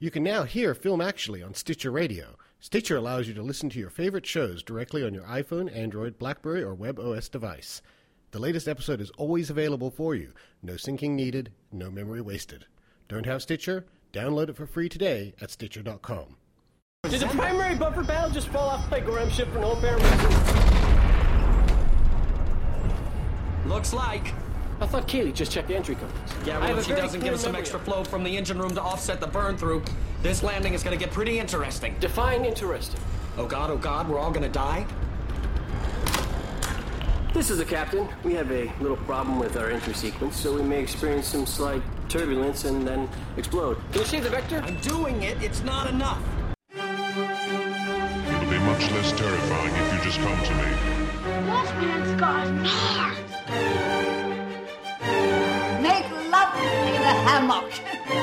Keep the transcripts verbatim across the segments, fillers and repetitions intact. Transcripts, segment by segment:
You can now hear Film Actually on Stitcher Radio. Stitcher allows you to listen to your favorite shows directly on your iPhone, Android, BlackBerry, or WebOS device. The latest episode is always available for you. No syncing needed, no memory wasted. Don't have Stitcher? Download it for free today at Stitcher dot com. Did the primary bumper panel just fall off the Gorham ship for no apparent reason? Looks like. I thought Kaylee just checked the entry codes. Yeah, well, if she doesn't give us some extra flow from the engine room to offset the burn-through, this landing is going to get pretty interesting. Define interesting. Oh, God, oh, God, we're all going to die? This is the captain. We have a little problem with our entry sequence, so we may experience some slight turbulence and then explode. Can you shave the vector? I'm doing it. It's not enough. It'll be much less terrifying if you just come to me. That man's gone north. Make love in a hammock.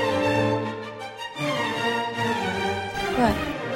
What?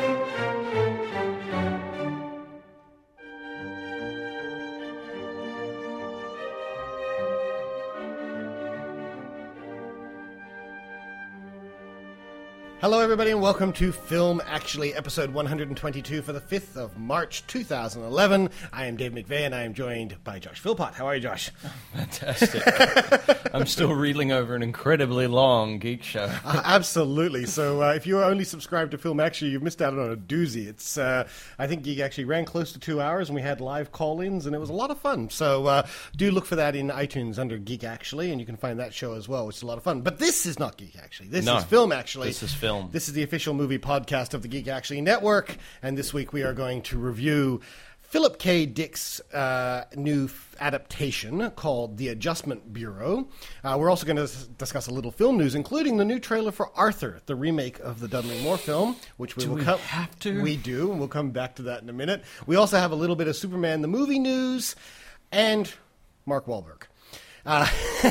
Hello, everybody, and welcome to Film Actually, episode one hundred twenty-two for the fifth of March, two thousand eleven. I am Dave McVeigh, and I am joined by Josh Philpott. How are you, Josh? Fantastic. I'm still reeling over an incredibly long geek show. uh, absolutely. So uh, if you are only subscribed to Film Actually, you've missed out on a doozy. It's uh, I think Geek Actually ran close to two hours, and we had live call-ins, and it was a lot of fun. So uh, do look for that in iTunes under Geek Actually, and you can find that show as well, which is a lot of fun. But this is not Geek Actually. This no, is Film Actually. This is film. This is the official movie podcast of the Geek Actually Network, and this week we are going to review Philip K. Dick's uh, new f- adaptation called The Adjustment Bureau. Uh, we're also going to s- discuss a little film news, including the new trailer for Arthur, the remake of the Dudley Moore film, which we do will we come. have to? We do, and we'll come back to that in a minute. We also have a little bit of Superman the movie news and Mark Wahlberg. Uh,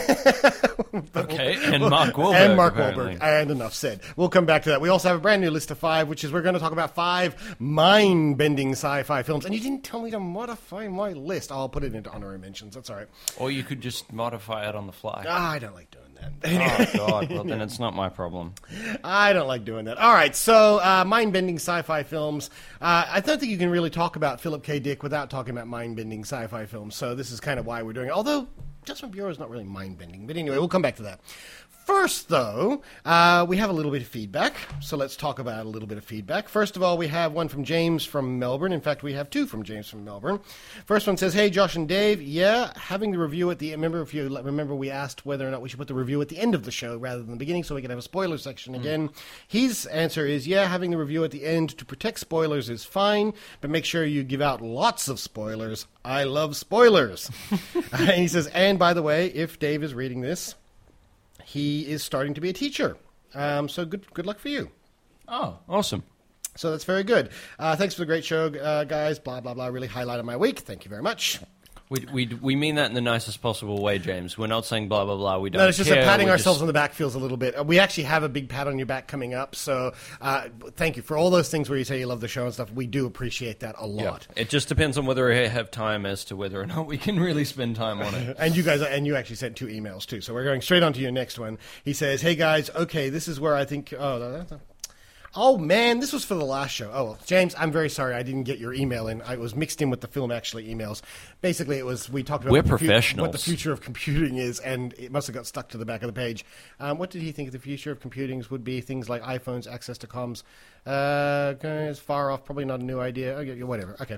okay, and Mark Wahlberg. And Mark apparently. Wahlberg. And enough said. We'll come back to that. We also have a brand new list of five, which is we're going to talk about five mind-bending sci-fi films. And you didn't tell me to modify my list. I'll put it into honorary mentions. That's all right. Or you could just modify it on the fly. Ah, I don't like doing that. Oh, God. Well, then it's not my problem. I don't like doing that. All right, so uh, mind-bending sci-fi films. Uh, I don't think you can really talk about Philip K. Dick without talking about mind-bending sci-fi films. So this is kind of why we're doing it. Although Adjustment Bureau is not really mind-bending. But anyway, we'll come back to that. First, though, uh, we have a little bit of feedback. So let's talk about a little bit of feedback. First of all, we have one from James from Melbourne. In fact, we have two from James from Melbourne. First one says, hey, Josh and Dave. Yeah, having the review at the end. Remember, if you remember, we asked whether or not we should put the review at the end of the show rather than the beginning so we can have a spoiler section again. Mm. His answer is, yeah, having the review at the end to protect spoilers is fine, but make sure you give out lots of spoilers. I love spoilers. And he says, and by the way, if Dave is reading this, he is starting to be a teacher. Um, so good good luck for you. Oh, awesome. So that's very good. Uh, thanks for the great show, uh, guys. Blah, blah, blah. Really highlighted my week. Thank you very much. We, we we mean that in the nicest possible way, James. We're not saying blah, blah, blah. We don't No, it's just care. that patting We're ourselves just... on the back feels a little bit... We actually have a big pat on your back coming up, so uh, thank you for all those things where you say you love the show and stuff. We do appreciate that a lot. Yeah. It just depends on whether we have time as to whether or not we can really spend time on it. And you guys, and you actually sent two emails, too, so we're going straight on to your next one. He says, hey, guys, okay, this is where I think... Oh, that's a... Oh, man, this was for the last show. Oh, well, James, I'm very sorry I didn't get your email in. I was mixed in with the Film Actually emails. Basically, it was, we talked about We're what the, professionals. fu- what the future of computing is, and it must have got stuck to the back of the page. Um, what did he think the future of computing would be? Things like iPhones, access to comms. Uh, it's far off, probably not a new idea. Okay, whatever, okay.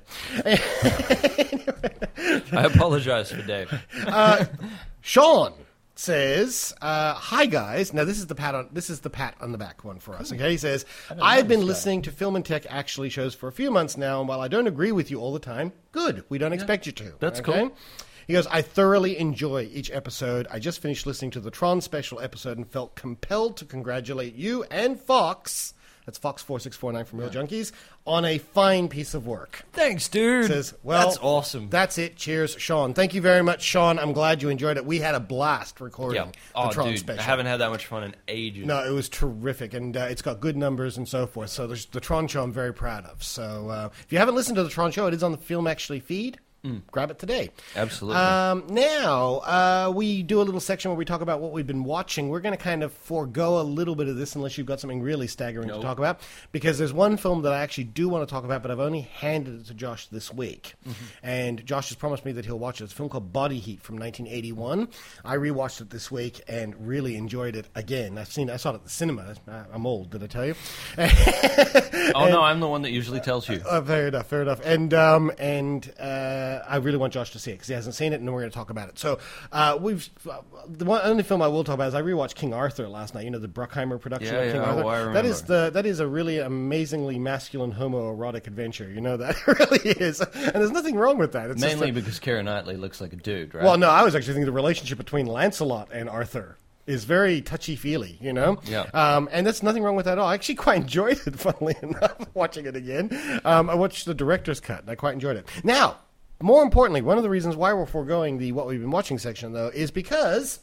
I apologize for Dave. uh, Sean says, uh, hi guys. Now this is the pat on this is the pat on the back one for us. Okay, he says, I've been listening to Film and Tech Actually shows for a few months now, and while I don't agree with you all the time, good. We don't yeah, expect you to. That's okay? cool. He goes, I thoroughly enjoy each episode. I just finished listening to the Tron special episode and felt compelled to congratulate you and Fox. That's Fox four six four nine from Real Junkies, on a fine piece of work. Thanks, dude. Says, well, that's awesome. That's it. Cheers, Sean. Thank you very much, Sean. I'm glad you enjoyed it. We had a blast recording yeah. oh, the Tron dude, special. I haven't had that much fun in ages. No, it was terrific, and uh, it's got good numbers and so forth. So there's the Tron show I'm very proud of. So uh, if you haven't listened to the Tron show, it is on the Film Actually feed. grab it today. Absolutely. Um, now, uh, we do a little section where we talk about what we've been watching. We're going to kind of forego a little bit of this unless you've got something really staggering Nope. to talk about, because there's one film that I actually do want to talk about, but I've only handed it to Josh this week. Mm-hmm. And Josh has promised me that he'll watch it. It's a film called Body Heat from nineteen eighty-one. I rewatched it this week and really enjoyed it again. I've seen, I saw it at the cinema. I'm old, did I tell you? oh, no, I'm the one that usually tells you. Uh, fair enough, fair enough. And um, and uh, I really want Josh to see it because he hasn't seen it, and we're going to talk about it. So uh, we've uh, the one, only film I will talk about is I rewatched King Arthur last night. You know, the Bruckheimer production Yeah, of King yeah, Arthur. oh, I that remember. is the that is a really amazingly masculine homoerotic adventure. You know, that really is, and there's nothing wrong with that. It's just Mainly a- because Keira Knightley looks like a dude, right? well, no, I was actually thinking the relationship between Lancelot and Arthur is very touchy-feely, you know? Yeah. Um, and there's nothing wrong with that at all. I actually quite enjoyed it, funnily enough, watching it again. Um, I watched the director's cut, and I quite enjoyed it. Now, more importantly, one of the reasons why we're foregoing the what we've been watching section, though, is because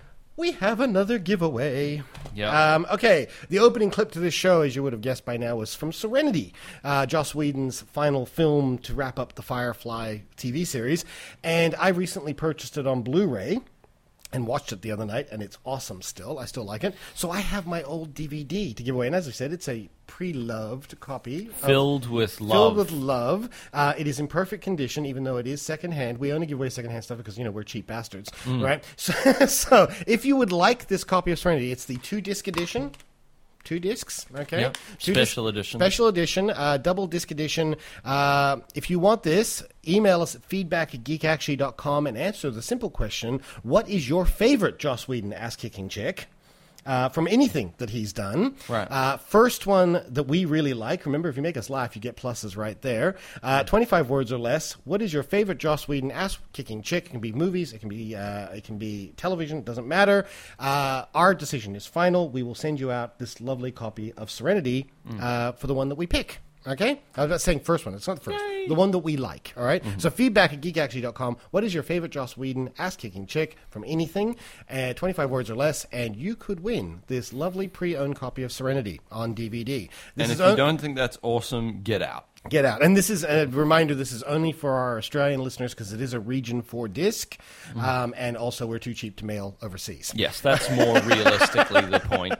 we have another giveaway. Yeah. Um, okay, the opening clip to this show, as you would have guessed by now, was from Serenity, uh, Joss Whedon's final film to wrap up the Firefly T V series. And I recently purchased it on Blu-ray and watched it the other night, and it's awesome still. I still like it. So I have my old D V D to give away. And as I said, it's a pre-loved copy. of- Filled with love. Filled with love. Uh, it is in perfect condition, even though it is secondhand. We only give away secondhand stuff because, you know, we're cheap bastards, Mm. right? So, so if you would like this copy of Serenity, it's the two-disc edition. Two discs, okay? Yep. Two Special disc- edition. Special edition, uh, double disc edition. Uh, if you want this, email us at feedback at geekactually dot com and answer the simple question, what is your favorite Joss Whedon ass-kicking chick? Uh, from anything that he's done. Right. Uh, first one that we really like. Remember, if you make us laugh, you get pluses right there. Uh, twenty-five words or less. What is your favorite Joss Whedon ass-kicking chick? It can be movies. It can be uh, it can be television. It doesn't matter. Uh, our decision is final. We will send you out this lovely copy of Serenity uh, for the one that we pick. Okay? I was not saying first one. It's not the first. Yay. The one that we like. All right? So feedback at geek actually dot com. What is your favorite Joss Whedon ass-kicking chick from anything? Uh, twenty-five words or less, and you could win this lovely pre-owned copy of Serenity on D V D. This And is if you on- don't think that's awesome, get out. Get out. And this is a reminder, this is only for our Australian listeners because it is a region four disc, um, and also we're too cheap to mail overseas. Yes, that's more realistically the point.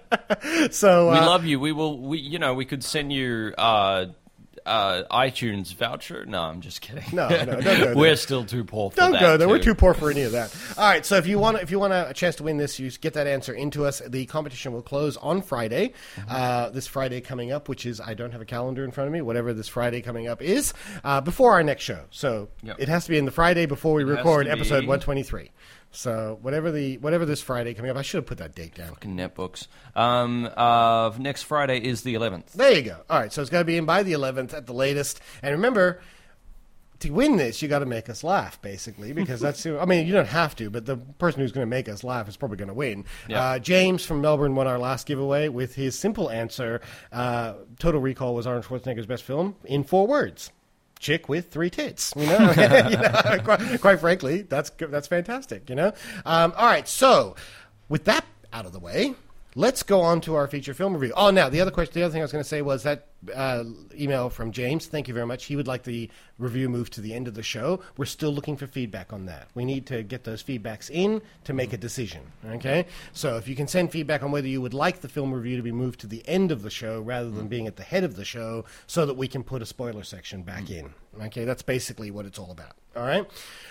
So We uh, love you. We will. We, you know, we could send you uh, uh, iTunes voucher. No, I'm just kidding. No, no, don't go there. We're still too poor for Don't that. go there. We're too. too poor for any of that. All right. So if you want, if you want a chance to win this, you get that answer into us. The competition will close on Friday. Uh, this Friday coming up, which is I don't have a calendar in front of me. Whatever this Friday coming up is, uh, before our next show. So Yep. it has to be in the Friday before we has record to episode be- one twenty-three. So whatever the whatever this Friday coming up, I should have put that date down. Fucking netbooks. Um, uh, next Friday is the eleventh. There you go. All right, so it's got to be in by the eleventh at the latest. And remember, to win this, you got to make us laugh, basically, because that's. I mean, you don't have to, but the person who's going to make us laugh is probably going to win. Yeah. Uh, James from Melbourne won our last giveaway with his simple answer. Uh, Total Recall was Arnold Schwarzenegger's best film in four words. Chick with three tits, you know. you know quite, quite frankly, that's that's fantastic, you know. Um, all right, so with that out of the way, let's go on to our feature film review. Oh, now the other question, the other thing I was going to say was that uh, email from James. Thank you very much. He would like the review moved to the end of the show. We're still looking for feedback on that. We need to get those feedbacks in to make a decision. Okay, so if you can send feedback on whether you would like the film review to be moved to the end of the show rather than being at the head of the show, so that we can put a spoiler section back in. Okay, that's basically what it's all about. All right.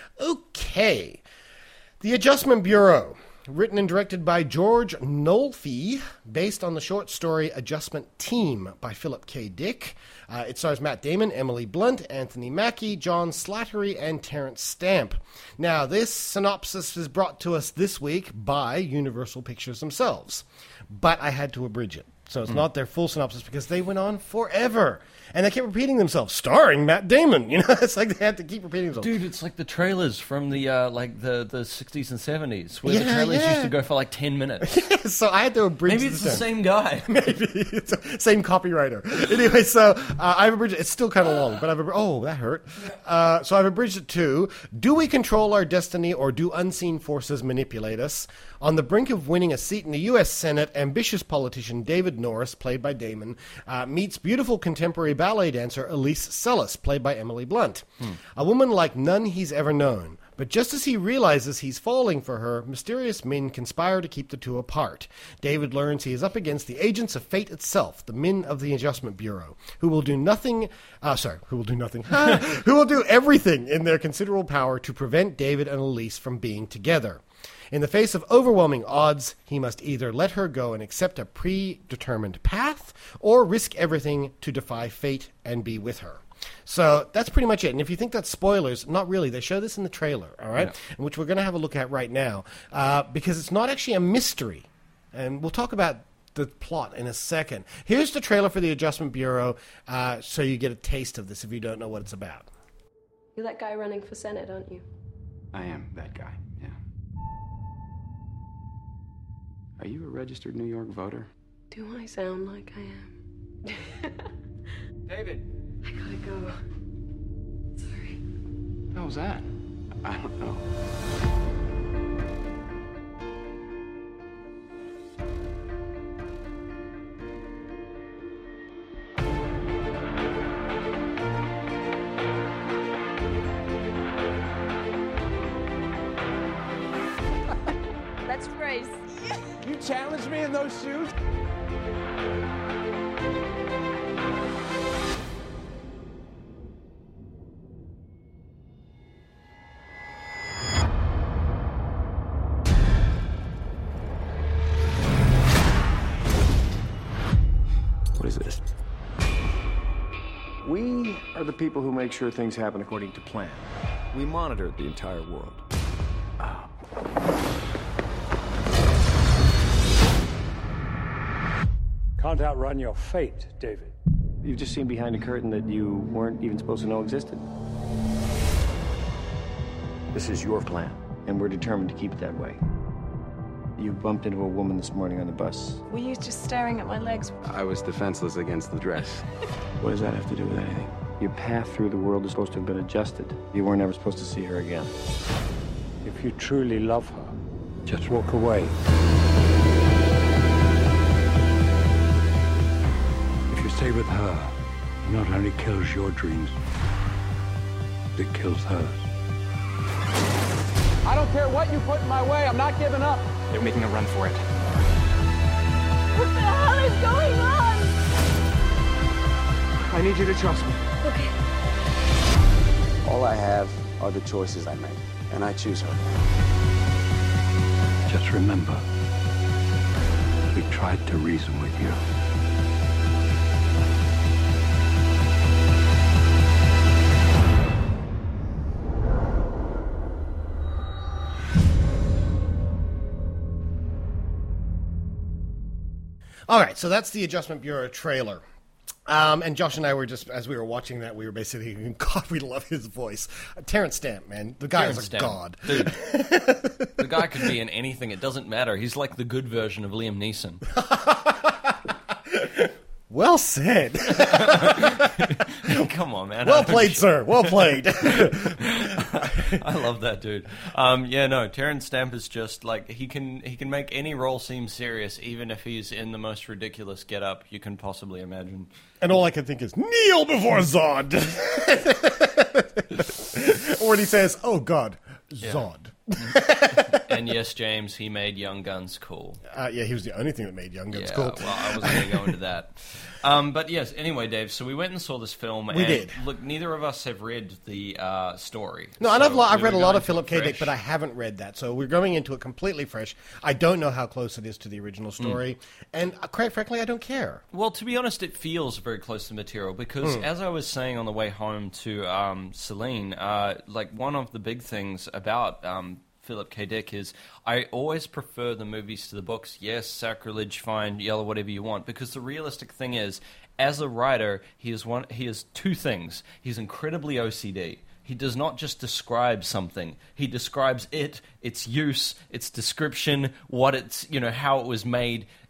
Okay. The Adjustment Bureau. Written and directed by George Nolfi, based on the short story Adjustment Team by Philip K. Dick. Uh, it stars Matt Damon, Emily Blunt, Anthony Mackie, John Slattery, and Terrence Stamp. Now, this synopsis is brought to us this week by Universal Pictures themselves, but I had to abridge it. So it's mm. not their full synopsis because they went on forever. And they kept repeating themselves, starring Matt Damon. You know, it's like they had to keep repeating themselves. Dude, it's like the trailers from the uh, like the, the sixties and seventies, where the Yeah, trailers yeah. used to go for like ten minutes. So I had to abridge Maybe it's the down. same guy. Maybe it's the same copywriter. Anyway, so uh, I've abridged it. It's still kind of long, but I've abridged, oh, that hurt. Uh, so I've abridged it to: do we control our destiny, or do unseen forces manipulate us? On the brink of winning a seat in the U S Senate, ambitious politician David Norris, played by Damon, uh, meets beautiful contemporary ballet dancer Elise Sellis, played by Emily Blunt. Hmm. A woman like none he's ever known. But just as he realizes he's falling for her, mysterious men conspire to keep the two apart. David learns he is up against the agents of fate itself, the men of the Adjustment Bureau, who will do nothing, uh, sorry, who will do nothing, who will do everything in their considerable power to prevent David and Elise from being together. In the face of overwhelming odds, he must either let her go and accept a predetermined path, or risk everything to defy fate and be with her. So that's pretty much it. And if you think that's spoilers, not really. They show this in the trailer, all right, yeah. which we're going to have a look at right now, uh, because it's not actually a mystery. And we'll talk about the plot in a second. Here's the trailer for the Adjustment Bureau, uh, so you get a taste of this if you don't know what it's about. You're that guy running for Senate, aren't you? I am that guy, yeah. Are you a registered New York voter? Do I sound like I am? David! I gotta go. Sorry. How was that? I don't know. Let's race. You challenged me in those shoes? What is this? We are the people who make sure things happen according to plan. We monitor the entire world. Oh. Can't outrun your fate, David. You've just seen behind a curtain that you weren't even supposed to know existed. This is your plan, and we're determined to keep it that way. You bumped into a woman this morning on the bus. Were you just staring at my legs? I was defenseless against the dress. What does that have to do with anything? Your path through the world is supposed to have been adjusted. You weren't ever supposed to see her again. If you truly love her, just walk away. If you stay with her, it not only kills your dreams, it kills hers. I don't care what you put in my way, I'm not giving up. They're making a run for it. What the hell is going on? I need you to trust me. Okay. All I have are the choices I make, and I choose her. Just remember, we tried to reason with you. All right, so that's the Adjustment Bureau trailer. Um, and Josh and I were just, as we were watching that, we were basically, God, we love his voice. Uh, Terrence Stamp, man. The guy Terrence is a Stamp. god. Dude, the guy could be in anything. It doesn't matter. He's like the good version of Liam Neeson. Well said. Come on, man. Well played, sir. Well played. I love that dude. Um, yeah, no, Terrence Stamp is just like he can he can make any role seem serious, even if he's in the most ridiculous getup you can possibly imagine. And all I can think is kneel before Zod. Or when he says, "Oh God, Zod." Yeah. And yes, James, he made Young Guns cool. Uh, yeah, he was the only thing that made Young Guns yeah, cool. Well, I wasn't going to go into that. Um, but yes, anyway, Dave, so we went and saw this film. We and did. Look, neither of us have read the uh, story. No, so and I've, lo- I've we read a were lot going of Philip K. fresh. Dick, but I haven't read that. So we're going into it completely fresh. I don't know how close it is to the original story. Mm. And uh, quite frankly, I don't care. Well, to be honest, it feels very close to material because, mm. as I was saying on the way home to um, Celine, uh, like one of the big things about um, Philip K. Dick is I always prefer the movies to the books. Yes, sacrilege, fine, yell, whatever you want, because the realistic thing is, as a writer, he is one. He is two things. He's incredibly O C D. He does not just describe something. He describes it, its use, its description, what it's, you know, how it was made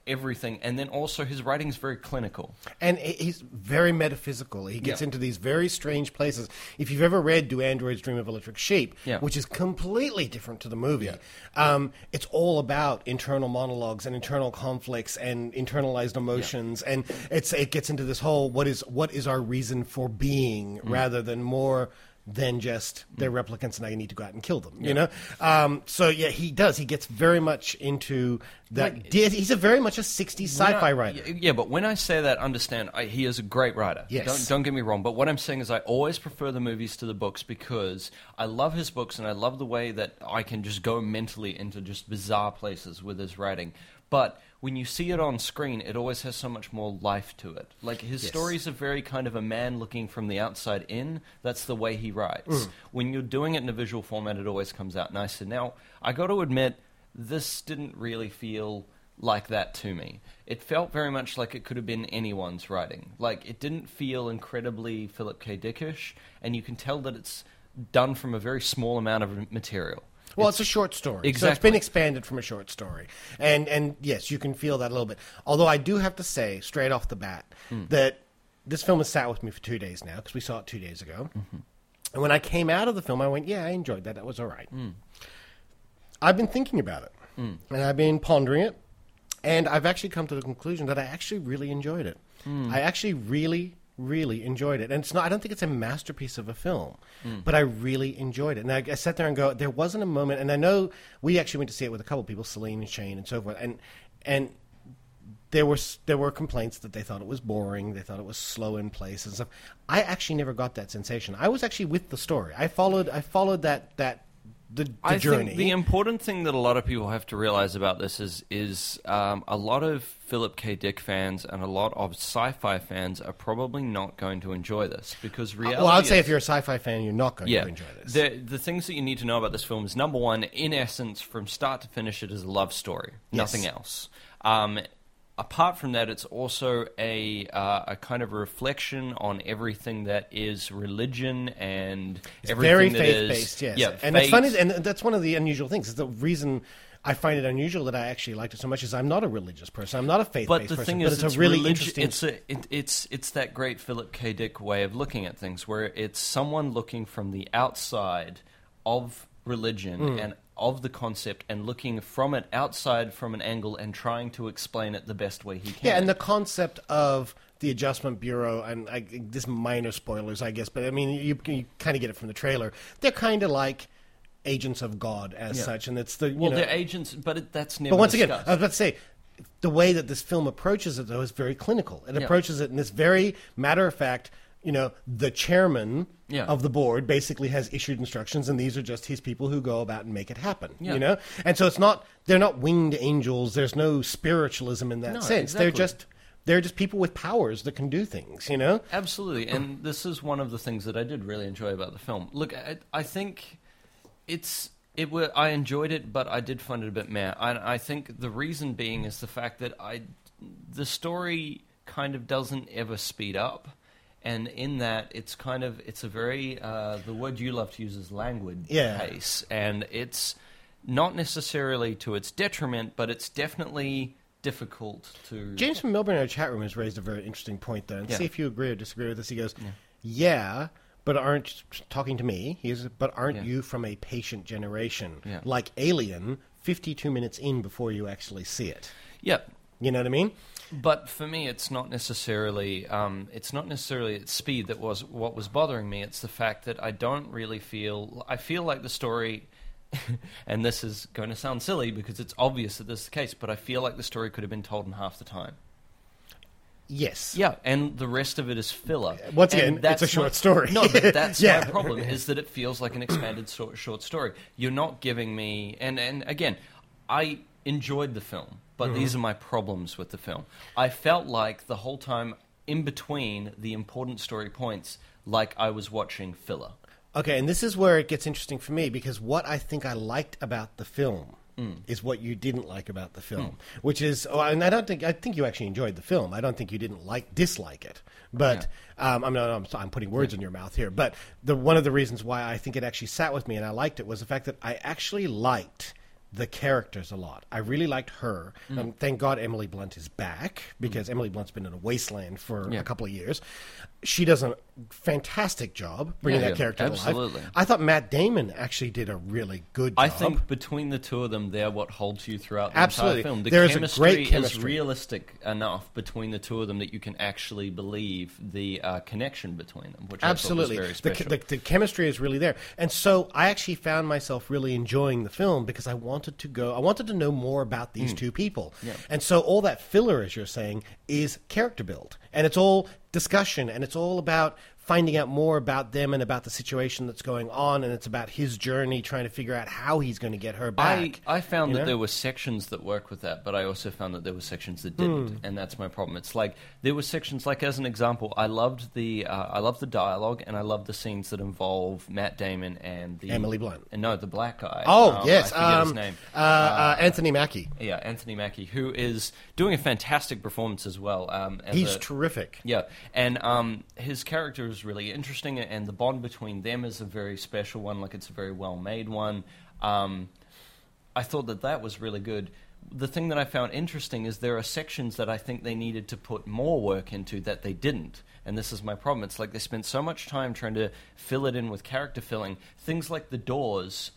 everything, and then also his writing is very clinical. And he's very metaphysical. He gets Yeah. into these very strange places. If you've ever read Do Androids Dream of Electric Sheep, Yeah. which is completely different to the movie, um, it's all about internal monologues and internal conflicts and internalized emotions. And it's it gets into this whole what is what is our reason for being Mm. rather than more than just they're replicants and I need to go out and kill them, you Yeah. know? Um, so, yeah, he does. He gets very much into that. Like- he's a very much a sixties sci-fi When I- writer. y- Yeah, but when I say that, understand, I, he is a great writer. Yes. Don't, don't get me wrong. But what I'm saying is I always prefer the movies to the books because I love his books and I love the way that I can just go mentally into just bizarre places with his writing. But when you see it on screen, it always has so much more life to it. Like, his Yes. stories are very kind of a man looking from the outside in. That's the way he writes. Mm. When you're doing it in a visual format, it always comes out nicer. Now, I got to admit, this didn't really feel like that to me. It felt very much like it could have been anyone's writing. Like, it didn't feel incredibly Philip K. Dickish, and you can tell that it's done from a very small amount of material. Well, it's, it's a short story. Exactly. So it's been expanded from a short story. And, and yes, you can feel that a little bit. Although I do have to say, straight off the bat, Mm. that this film has sat with me for two days now, because we saw it two days ago. Mm-hmm. And when I came out of the film, I went, yeah, I enjoyed that. That was all right. Mm. I've been thinking about it. Mm. And I've been pondering it. And I've actually come to the conclusion that I actually really enjoyed it. Mm. I actually really, really enjoyed it. And it's not, I don't think it's a masterpiece of a film, Mm. but I really enjoyed it. And I, I sat there and go, there wasn't a moment, and I know we actually went to see it with a couple of people, Celine and Shane and so forth, and and there were there were complaints that they thought it was boring, they thought it was slow in place and stuff. I actually never got that sensation. I was actually with the story. I followed I followed that that the, the I journey. think the important thing that a lot of people have to realize about this is is um, a lot of Philip K. Dick fans and a lot of sci-fi fans are probably not going to enjoy this because reality. Well, I'd say is, if you're a sci-fi fan, you're not going yeah, to enjoy this. The the things that you need to know about this film is number one, in essence, from start to finish, it is a love story, Yes. nothing else. Um, apart from that, it's also a uh, a kind of a reflection on everything that is religion and It's everything very that faith-based, is yes. yeah, and faith. it's funny, and that's one of the unusual things. It's the reason I find it unusual that I actually liked it so much is I'm not a religious person. I'm not a faith-based But the person. thing but is, it's, a really religi- interesting. It's a, it, it's it's that great Philip K. Dick way of looking at things, where it's someone looking from the outside of religion Mm. and of the concept, and looking from it outside from an angle and trying to explain it the best way he can. Yeah, and the concept of the Adjustment Bureau, and I, this minor spoilers, I guess, but I mean, you, you kind of get it from the trailer. They're kind of like agents of God as Yeah. such, and it's the you well, know, they're agents, but it, that's never. But once again, discussed. I was about to say, the way that this film approaches it, though, is very clinical. It Yeah. approaches it in this very matter of fact. You know, the chairman Yeah. of the board basically has issued instructions, and these are just his people who go about and make it happen. Yeah. You know, and so it's not they're not winged angels. There's no spiritualism in that No, sense. They're exactly. just they're just people with powers that can do things. You know, Absolutely, and this is one of the things that I did really enjoy about the film. Look, I, I think it's it. Were, I enjoyed it, but I did find it a bit meh. I, I think the reason being is the fact that I, the story kind of doesn't ever speed up, and in that it's kind of it's a very uh, the word you love to use is languid Yeah. pace, and it's not necessarily to its detriment, but it's definitely difficult to. James from Melbourne in our chat room has raised a very interesting point, though, and Yeah. see if you agree or disagree with this. He goes, "Yeah, but aren't talking to me? He's but aren't Yeah. you from a patient generation Yeah. like Alien? Fifty-two minutes in before you actually see it. Yeah. You know what I mean? But for me, it's not necessarily um, it's not necessarily its speed that was what was bothering me. It's the fact that I don't really feel I feel like the story, and this is going to sound silly because it's obvious that this is the case, but I feel like the story could have been told in half the time. Yes. Yeah, and the rest of it is filler. Once And again, it's that's a short not- story. No, but that's Yeah. my problem, is that it feels like an expanded short, short story. You're not giving me... And, and again, I enjoyed the film, but Mhm. these are my problems with the film. I felt like the whole time in between the important story points, like I was watching filler. Okay, and this is where it gets interesting for me because what I think I liked about the film Mm. is what you didn't like about the film, which is, oh, and I don't think I think you actually enjoyed the film. I don't think you didn't like dislike it, but um, I'm not. I'm, I'm putting words in your mouth here. But the one of the reasons why I think it actually sat with me and I liked it was the fact that I actually liked the characters a lot. I really liked her. Mm. Um, thank God Emily Blunt is back, because mm. Emily Blunt's been in a wasteland for yeah. a couple of years. She does a fantastic job bringing yeah, that character yeah, to life. absolutely. I thought Matt Damon actually did a really good job. I think between the two of them, they're what holds you throughout the Absolutely. entire film. The there is chemistry, a great chemistry is realistic enough between the two of them that you can actually believe the uh, connection between them, which Absolutely. I thought was very the, special. the, the chemistry is really there. And so I actually found myself really enjoying the film because I wanted to go, I wanted to know more about these Mm. two people. Yeah. And so all that filler, as you're saying, is character build. And it's all discussion, and it's all about finding out more about them and about the situation that's going on, and it's about his journey trying to figure out how he's going to get her back. I, I found you that know? there were sections that work with that, but I also found that there were sections that didn't, Hmm. and that's my problem. It's like there were sections, like as an example, I loved the uh, I loved the dialogue, and I loved the scenes that involve Matt Damon and the Emily Blunt. And no, the black guy. Oh, um, yes. I forget um, his name. Uh, uh, Anthony Mackie. Yeah, Anthony Mackie, who is doing a fantastic performance as well. Um, as He's a, terrific. Yeah, and um, his character is really interesting, and the bond between them is a very special one. Like, it's a very well-made one. Um, I thought that that was really good. The thing that I found interesting is there are sections that I think they needed to put more work into that they didn't. And this is my problem. It's like they spent so much time trying to fill it in with character filling. Things like the doors.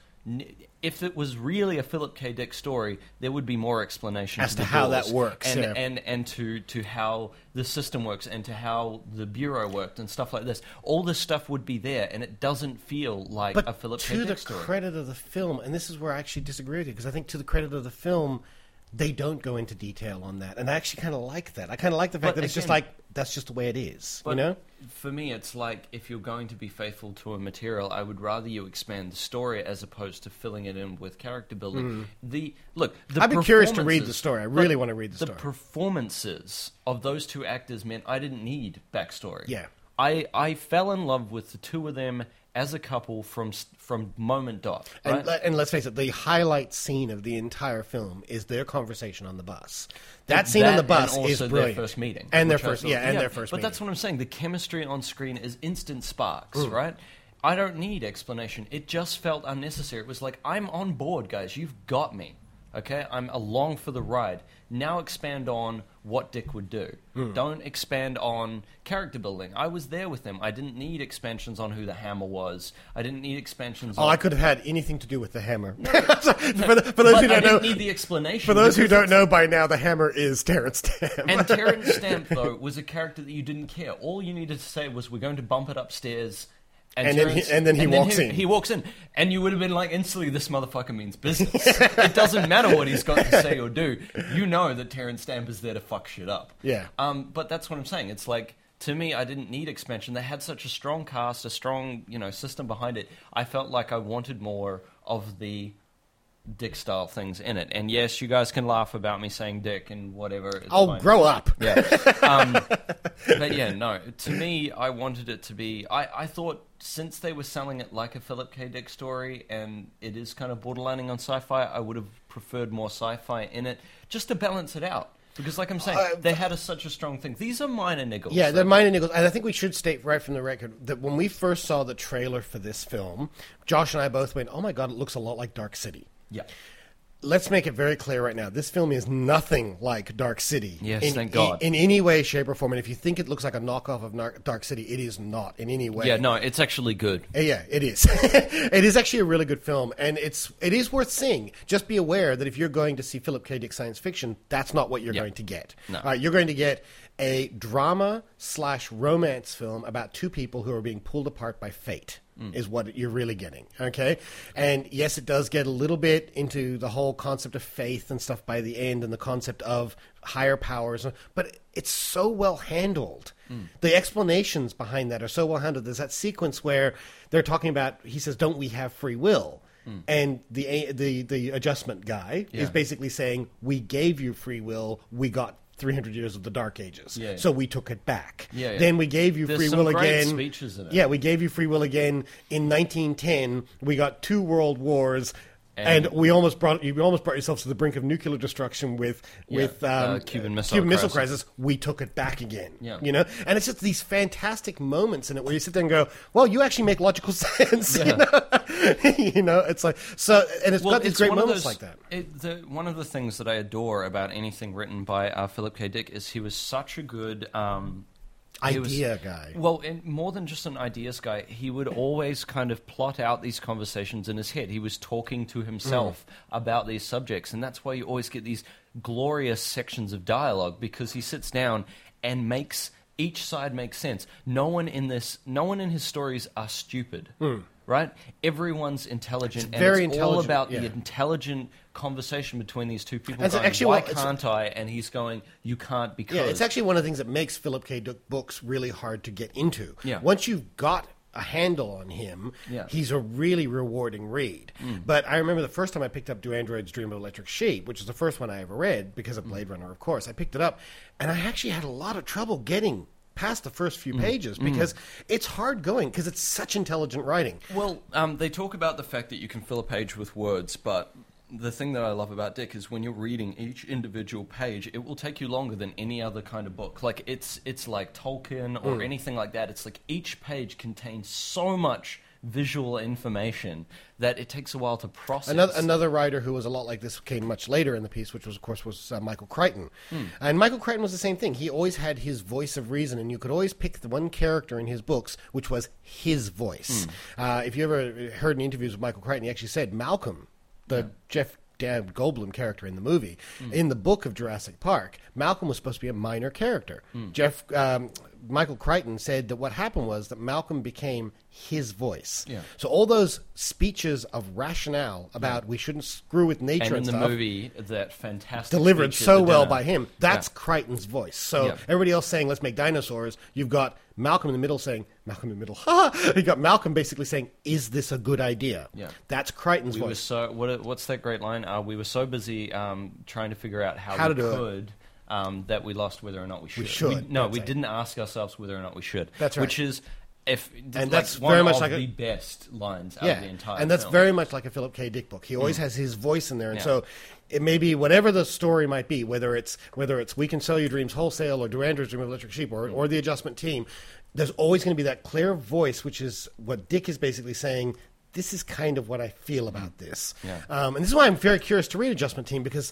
If it was really a Philip K. Dick story, there would be more explanation as to, to the how doors that works, and yeah. and and to to how the system works and to how the bureau worked and stuff like this. All this stuff would be there, and it doesn't feel like But a Philip to K. Dick the story. credit of the film, and this is where I actually disagree with you, because I think to the credit of the film, they don't go into detail on that, and I actually kind of like that. I kind of like the fact But that it's just again- like that's just the way it is, But you know. for me, it's like if you're going to be faithful to a material, I would rather you expand the story as opposed to filling it in with character building. Mm. The look, the I'd be curious to read the performances- story. I really look, want to read the story. The performances of those two actors meant I didn't need backstory. Yeah. I I fell in love with the two of them as a couple from s- from moment dot. Right? And, le- and let's face it, the highlight scene of the entire film is their conversation on the bus. That scene on the and bus also is their brilliant. first meeting, and their which I first, thought- yeah, and their first. But meeting. that's what I'm saying. The chemistry on screen is instant sparks, Mm. right? I don't need explanation. It just felt unnecessary. It was like, I'm on board, guys. You've got me. Okay, I'm along for the ride. Now expand on what Dick would do. Mm. Don't expand on character building. I was there with them. I didn't need expansions on who the Hammer was. I didn't need expansions. Oh, on... I could have had anything to do with the Hammer. for, the, for those But who I don't know, didn't need the explanation. For those who because don't know by now, the Hammer is Terrence Stamp. And Terrence Stamp, though, was a character that you didn't care. All you needed to say was, we're going to bump it upstairs. And then he- and then he walks he, in. He walks in. And you would have been like, instantly, this motherfucker means business. It doesn't matter what he's got to say or do. You know that Terrence Stamp is there to fuck shit up. Yeah. Um, but that's what I'm saying. It's like, to me, I didn't need expansion. They had such a strong cast, a strong, you know, system behind it. I felt like I wanted more of the Dick style things in it. And yes, you guys can laugh about me saying Dick and whatever. It's Oh, fine. grow up. Yeah. Um, but yeah, no. To me, I wanted it to be. I, I thought since they were selling it like a Philip K. Dick story, and it is kind of borderlining on sci-fi, I would have preferred more sci-fi in it, just to balance it out. Because, like I'm saying, Uh, they had a, such a strong thing. These are minor niggles. Yeah, so- they're minor niggles. And I think we should state right from the record that when we first saw the trailer for this film, Josh and I both went, oh my God, it looks a lot like Dark City. Yeah. Let's make it very clear right now. This film is nothing like Dark City. Yes, in, thank God. In, in any way, shape, or form. And if you think it looks like a knockoff of Nar- Dark City, it is not in any way. Yeah, no, it's actually good. Uh, Yeah, it is. It is actually a really good film, and it's it is worth seeing. Just be aware that if you're going to see Philip K. Dick science fiction, that's not what you're Yeah. going to get. No. Uh, you're going to get a drama slash romance film about two people who are being pulled apart by fate. Mm. Is what you're really getting, okay? And yes, it does get a little bit into the whole concept of faith and stuff by the end, and the concept of higher powers, but it's so well handled. Mm. The explanations behind that are so well handled. There's that sequence where they're talking about, he says, don't we have free will? Mm. And the the the adjustment guy Yeah. is basically saying, we gave you free will, we got three hundred years of the Dark Ages, Yeah, yeah. so we took it back. Yeah, yeah. Then we gave you There's free some will great again. speeches in it. Yeah, we gave you free will again in nineteen ten. We got two world wars. And, And- we almost brought you almost brought yourselves to the brink of nuclear destruction with Yeah, with um, uh, Cuban Missile Cuban Missile Crisis. Crisis. We took it back again. Yeah. You know, and it's just these fantastic moments in it where you sit there and go, "Well, you actually make logical sense." You, know? You know, it's like so, and it's Well, got these it's great one of moments those- like that. It, the, one of the things that I adore about anything written by uh, Philip K. Dick is he was such a good um, he was- Idea guy. Well, and more than just an ideas guy, he would always kind of plot out these conversations in his head. He was talking to himself Mm. about these subjects, and that's why you always get these glorious sections of dialogue because he sits down and makes each side make sense. No one in this, no one in his stories are stupid. Right? Everyone's intelligent, It's and very it's all intelligent, about yeah. the intelligent conversation between these two people. And so Going, actually, why well, it's- can't I? And he's going, you can't because. Yeah, it's actually one of the things that makes Philip K. Dick books really hard to get into. Yeah. Once you've got a handle on him, Yeah. he's a really rewarding read. Mm. But I remember the first time I picked up Do Androids Dream of Electric Sheep, which is the first one I ever read because Mm. of Blade Runner, of course. I picked it up, and I actually had a lot of trouble getting past the first few pages Mm. because it's hard going because it's such intelligent writing. Well, um, they talk about the fact that you can fill a page with words, but the thing that I love about Dick is when you're reading each individual page, it will take you longer than any other kind of book. Like it's it's like Tolkien or Mm. anything like that. It's like each page contains so much visual information that it takes a while to process. Another, another writer who was a lot like this came much later in the piece, which was, of course, was uh, Michael Crichton. Hmm. And Michael Crichton was the same thing. He always had his voice of reason, and you could always pick the one character in his books, which was his voice. Hmm. Uh, if you ever heard in interviews with Michael Crichton, he actually said Malcolm, the Jeff Dan Goldblum character in the movie, Hmm. in the book of Jurassic Park, Malcolm was supposed to be a minor character. Hmm. Jeff um, Michael Crichton said that what happened was that Malcolm became his voice. Yeah. So all those speeches of rationale about we shouldn't screw with nature and and, in the stuff movie, that fantastic delivered speech at so the well dinner. by him. That's Yeah. Crichton's voice. So Yeah. everybody else saying let's make dinosaurs, you've got Malcolm in the middle saying Malcolm in the middle. Ha! You got Malcolm basically saying, "Is this a good idea?" Yeah. That's Crichton's We were voice. so what, what's that great line? Uh, we were so busy um, trying to figure out how, How we to do it. could um, that we lost whether or not we should. should, no, that's we it. didn't ask ourselves whether or not we should. That's right. Which is if And like that's one very much of like a- the best lines out yeah, of the entire and that's film. very much like a Philip K. Dick book. He always Mm. has his voice in there, and Yeah. so it may be whatever the story might be, whether it's whether it's We Can Sell Your Dreams Wholesale or Do Androids Dream of Electric Sheep or, or The Adjustment Team. There's always going to be that clear voice, which is what Dick is basically saying. This is kind of what I feel about this, Yeah. um, and this is why I'm very curious to read Adjustment Team because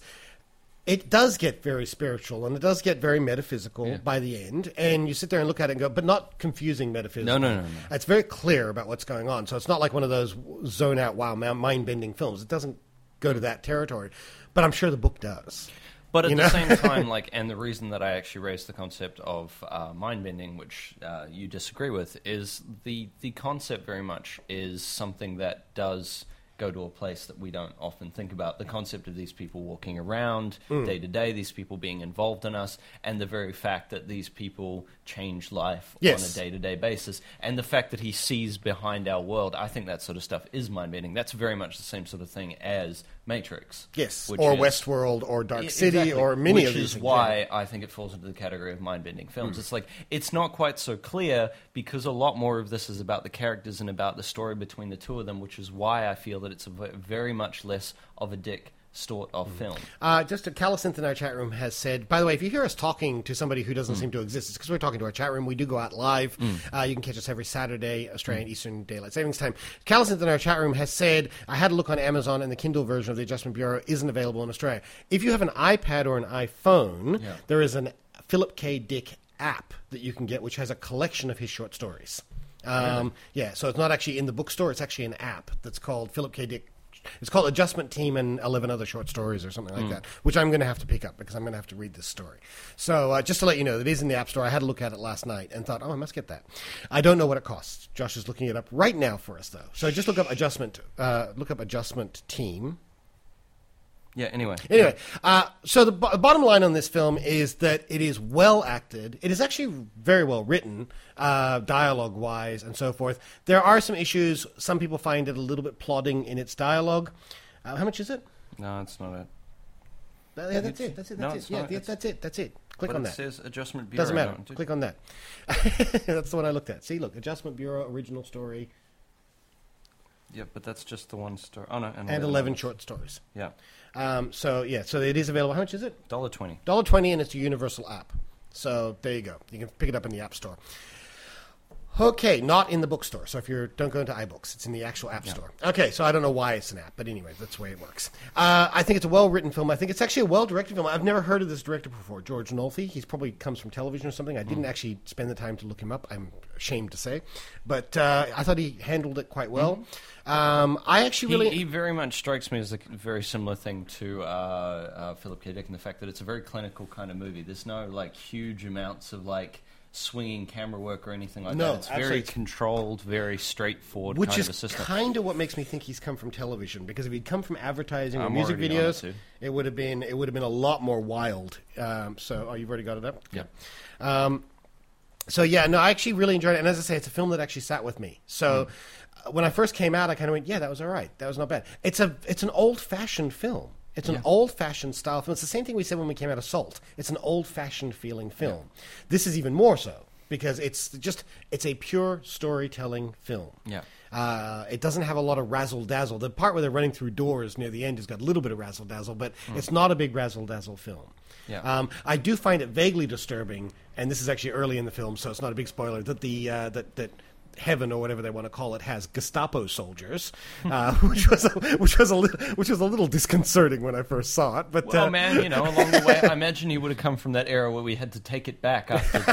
it does get very spiritual and it does get very metaphysical Yeah. by the end. And you sit there and look at it and go, but not confusing metaphysical. No, no, no, no. It's very clear about what's going on. So it's not like one of those zone out, wow, mind bending films. It doesn't go to that territory. But I'm sure the book does. But at You the know? same time, like, and the reason that I actually raised the concept of uh, mind bending, which uh, you disagree with, is the the concept very much is something that does go to a place that we don't often think about. The concept of these people walking around Mm. day to day, these people being involved in us, and the very fact that these people change life Yes. on a day to day basis, and the fact that he sees behind our world. I think that sort of stuff is mind bending. That's very much the same sort of thing as Matrix. Yes, which or is- Westworld or Dark Yeah, City exactly. or many Which of these is things, why yeah. I think it falls into the category of mind-bending films. Mm. It's like, it's not quite so clear because a lot more of this is about the characters and about the story between the two of them, which is why I feel that it's a ve- very much less of a Dick sort of film. Uh, just a Callissynth in our chat room has said, by the way, if you hear us talking to somebody who doesn't Mm. seem to exist, it's because we're talking to our chat room. We do go out live. Mm. Uh, you can catch us every Saturday, Australian Eastern Daylight Savings Time. Callissynth in our chat room has said, I had a look on Amazon and the Kindle version of the Adjustment Bureau isn't available in Australia. If you have an iPad or an iPhone, Yeah. there is an Philip K. Dick app that you can get, which has a collection of his short stories. Um, Really? Yeah, so it's not actually in the bookstore. It's actually an app that's called Philip K. Dick. It's called Adjustment Team and eleven Other Short Stories or something like Mm. that, which I'm going to have to pick up because I'm going to have to read this story. So uh, just to let you know, it is in the App Store. I had a look at it last night and thought, oh, I must get that. I don't know what it costs. Josh is looking it up right now for us, though. So just look up Adjustment, uh, look up Adjustment Team. Yeah, anyway. Anyway, uh, so the bo- bottom line on this film is that it is well acted. It is actually very well written, uh, dialogue wise, and so forth. There are some issues. Some people find it a little bit plodding in its dialogue. Uh, how much is it? No, it's not it. Uh, yeah, that's it. That's it. No, That's it's it. Yeah, not. yeah, It's- that's it. That's it. Click but on it that. says Adjustment Bureau. Doesn't matter. don't it? Click on that. That's the one I looked at. See, look, Adjustment Bureau original story. Yeah, but that's just the one story. Oh, no. And, and eleven, eleven short stories. Yeah. Um, so, yeah, so it is available. How much is it? one dollar twenty. one dollar twenty, and it's a universal app. So there you go. You can pick it up in the App Store. Okay, not in the bookstore. So if you don't go into iBooks, it's in the actual App Yeah. Store. Okay, so I don't know why it's an app, but anyway, that's the way it works. Uh, I think it's a well-written film. I think it's actually a well-directed film. I've never heard of this director before, George Nolfi. He's probably comes from television or something. I didn't Mm. actually spend the time to look him up. I'm ashamed to say. But uh, I thought he handled it quite well. Mm-hmm. Um, I actually really... He, he very much strikes me as a very similar thing to uh, uh, Philip K. Dick in the fact that it's a very clinical kind of movie. There's no, like, huge amounts of, like... swinging camera work or anything like No, that. It's absolutely. very controlled, very straightforward Which kind is of a system. kind of what makes me think he's come from television. Because if he'd come from advertising or I'm music already on it videos, too. it would have been it would have been a lot more wild. Um, so, oh, you've already got it up. Yeah. Um, so yeah, no, I actually really enjoyed it. And as I say, it's a film that actually sat with me. So uh, when I first came out, I kind of went, yeah, that was all right. That was not bad. It's a it's an old fashioned film. It's an Yeah. old-fashioned style film. It's the same thing we said when we came out of Salt. It's an old-fashioned feeling film. This is even more so. Because it's just, it's a pure storytelling film. Yeah. Uh, it doesn't have a lot of razzle-dazzle. The part where they're running through doors near the end has got a little bit of razzle-dazzle, but Mm. it's not a big razzle-dazzle film. Yeah. Um, I do find it vaguely disturbing, and this is actually early in the film, so it's not a big spoiler, that the uh, that that heaven or whatever they want to call it has Gestapo soldiers, uh, which was a, which was a little, which was a little disconcerting when I first saw it. But Well, uh, man, you know, along the way, I imagine you would have come from that era where we had to take it back after.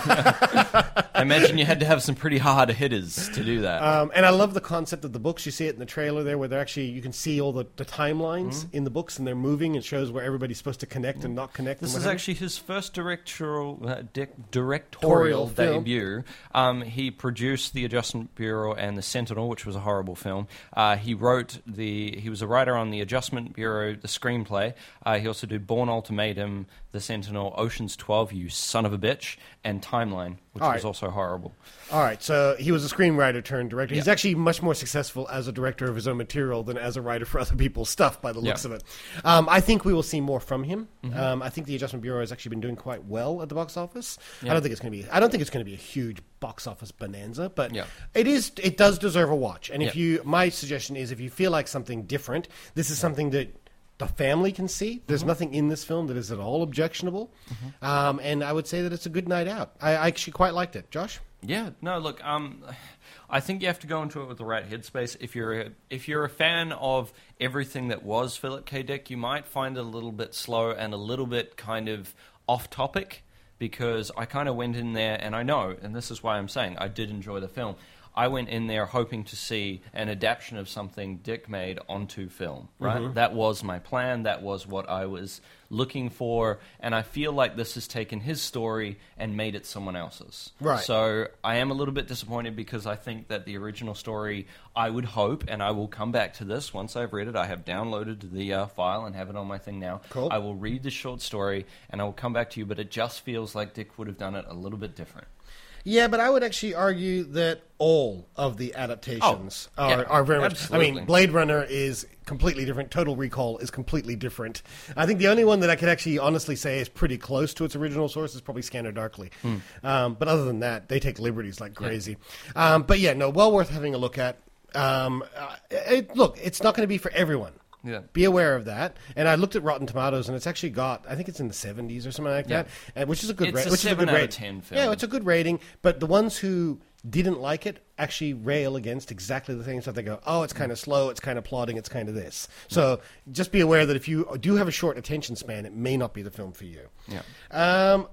I imagine you had to have some pretty hard hitters to do that. Um, and I love the concept of the books. You see it in the trailer there, where they're actually you can see all the, the timelines Mm-hmm. in the books, and they're moving. It shows where everybody's supposed to connect and not connect. This and is what have actually his first directorial, uh, di- directorial Torial film. debut. Um, he produced The Adjustment Bureau and The Sentinel, which was a horrible film. Uh, he wrote the. He was a writer on The Adjustment Bureau, the screenplay. Uh, he also did Bourne Ultimatum, The Sentinel, Ocean's twelve, you son of a bitch, and Timeline, which All was right. also horrible. you. All right, so he was a screenwriter turned director. He's Yeah. actually much more successful as a director of his own material than as a writer for other people's stuff, by the looks Yeah. of it. Um, I think we will see more from him. Mhm. Um, I think The Adjustment Bureau has actually been doing quite well at the box office. I Yeah. don't think it's going to be. I don't think it's going to be a huge box office bonanza, but Yeah. it is. It does deserve a watch. And if Yeah. you, my suggestion is, if you feel like something different, this is something that the family can see. There's Mm-hmm. nothing in this film that is at all objectionable, um, and I would say that it's a good night out. I, I actually quite liked it. Josh? Yeah, no, look, um, I think you have to go into it with the right headspace. If you're a, if you're a fan of everything that was Philip K. Dick, you might find it a little bit slow and a little bit kind of off topic, because I kind of went in there, and I know, and this is why I'm saying I did enjoy the film. I went in there hoping to see an adaptation of something Dick made onto film, right? Mhm. That was my plan. That was what I was looking for. And I feel like this has taken his story and made it someone else's. Right. So I am a little bit disappointed, because I think that the original story, I would hope, and I will come back to this once I've read it. I have downloaded the uh, file and have it on my thing now. Cool. I will read the short story and I will come back to you, but it just feels like Dick would have done it a little bit different. Yeah, but I would actually argue that all of the adaptations Oh, are, yeah, are very much. I absolutely. mean, Blade Runner is completely different. Total Recall is completely different. I think the only one that I could actually honestly say is pretty close to its original source is probably Scanner Darkly. Hmm. Um, but other than that, they take liberties like crazy. Um, but yeah, no, well worth having a look at. Um, uh, it, look, it's not going to be for everyone. Yeah. Be aware of that. And I looked at Rotten Tomatoes, and it's actually got, I think it's in the seventies or something like Yeah. that, and, which is a good It's rating. a Which is a seven good out of rating. ten film. Yeah, it's a good rating. But the ones who didn't like it actually rail against exactly the things that they go, oh, it's kind of slow, it's kind of plodding, it's kind of this. So just be aware that if you do have a short attention span, it may not be the film for you. Yeah. Um,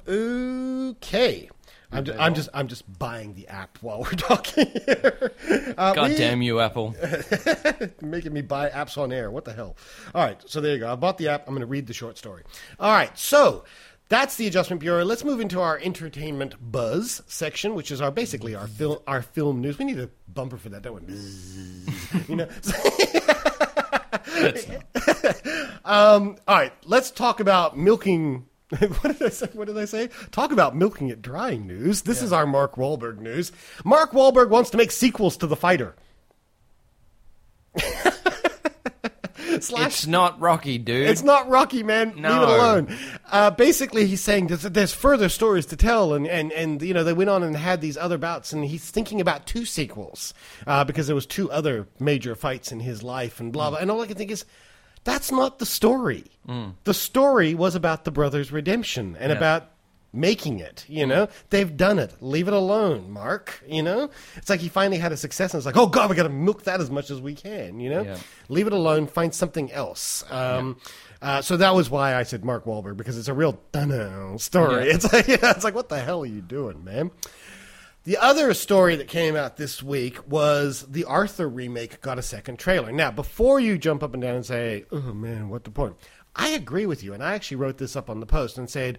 okay. I'm just, I'm just I'm just buying the app while we're talking here. Uh, God we- damn you, Apple. Making me buy apps on air. What the hell? All right, so there you go. I bought the app. I'm going to read the short story. All right, so that's the Adjustment Bureau. Let's move into our entertainment buzz section, which is our basically our film our film news. We need a bumper for that, don't we? Bzzz. You know. um, all right, let's talk about milking. What did I say? What did I say? Talk about milking it dry news. This is our Mark Wahlberg news. Mark Wahlberg wants to make sequels to The Fighter. slash. It's not Rocky, dude. It's not Rocky, man. No. Leave it alone. Uh, basically, he's saying there's, there's further stories to tell, and, and, and you know they went on and had these other bouts, and he's thinking about two sequels uh, because there was two other major fights in his life, and blah blah. And all I can think is, that's not the story. Mm. The story was about the brothers' redemption and Yeah. about making it, you know? They've done it. Leave it alone, Mark, you know? It's like he finally had a success and it's like, oh, God, we got to milk that as much as we can, you know? Yeah. Leave it alone. Find something else. Um, yeah. uh, so that was why I said Mark Wahlberg, because it's a real dunno story. Yeah. It's like, yeah, it's like, what the hell are you doing, man? The other story that came out this week was the Arthur remake got a second trailer. Now, before you jump up and down and say, oh, man, what the point? I agree with you, and I actually wrote this up on the post and said,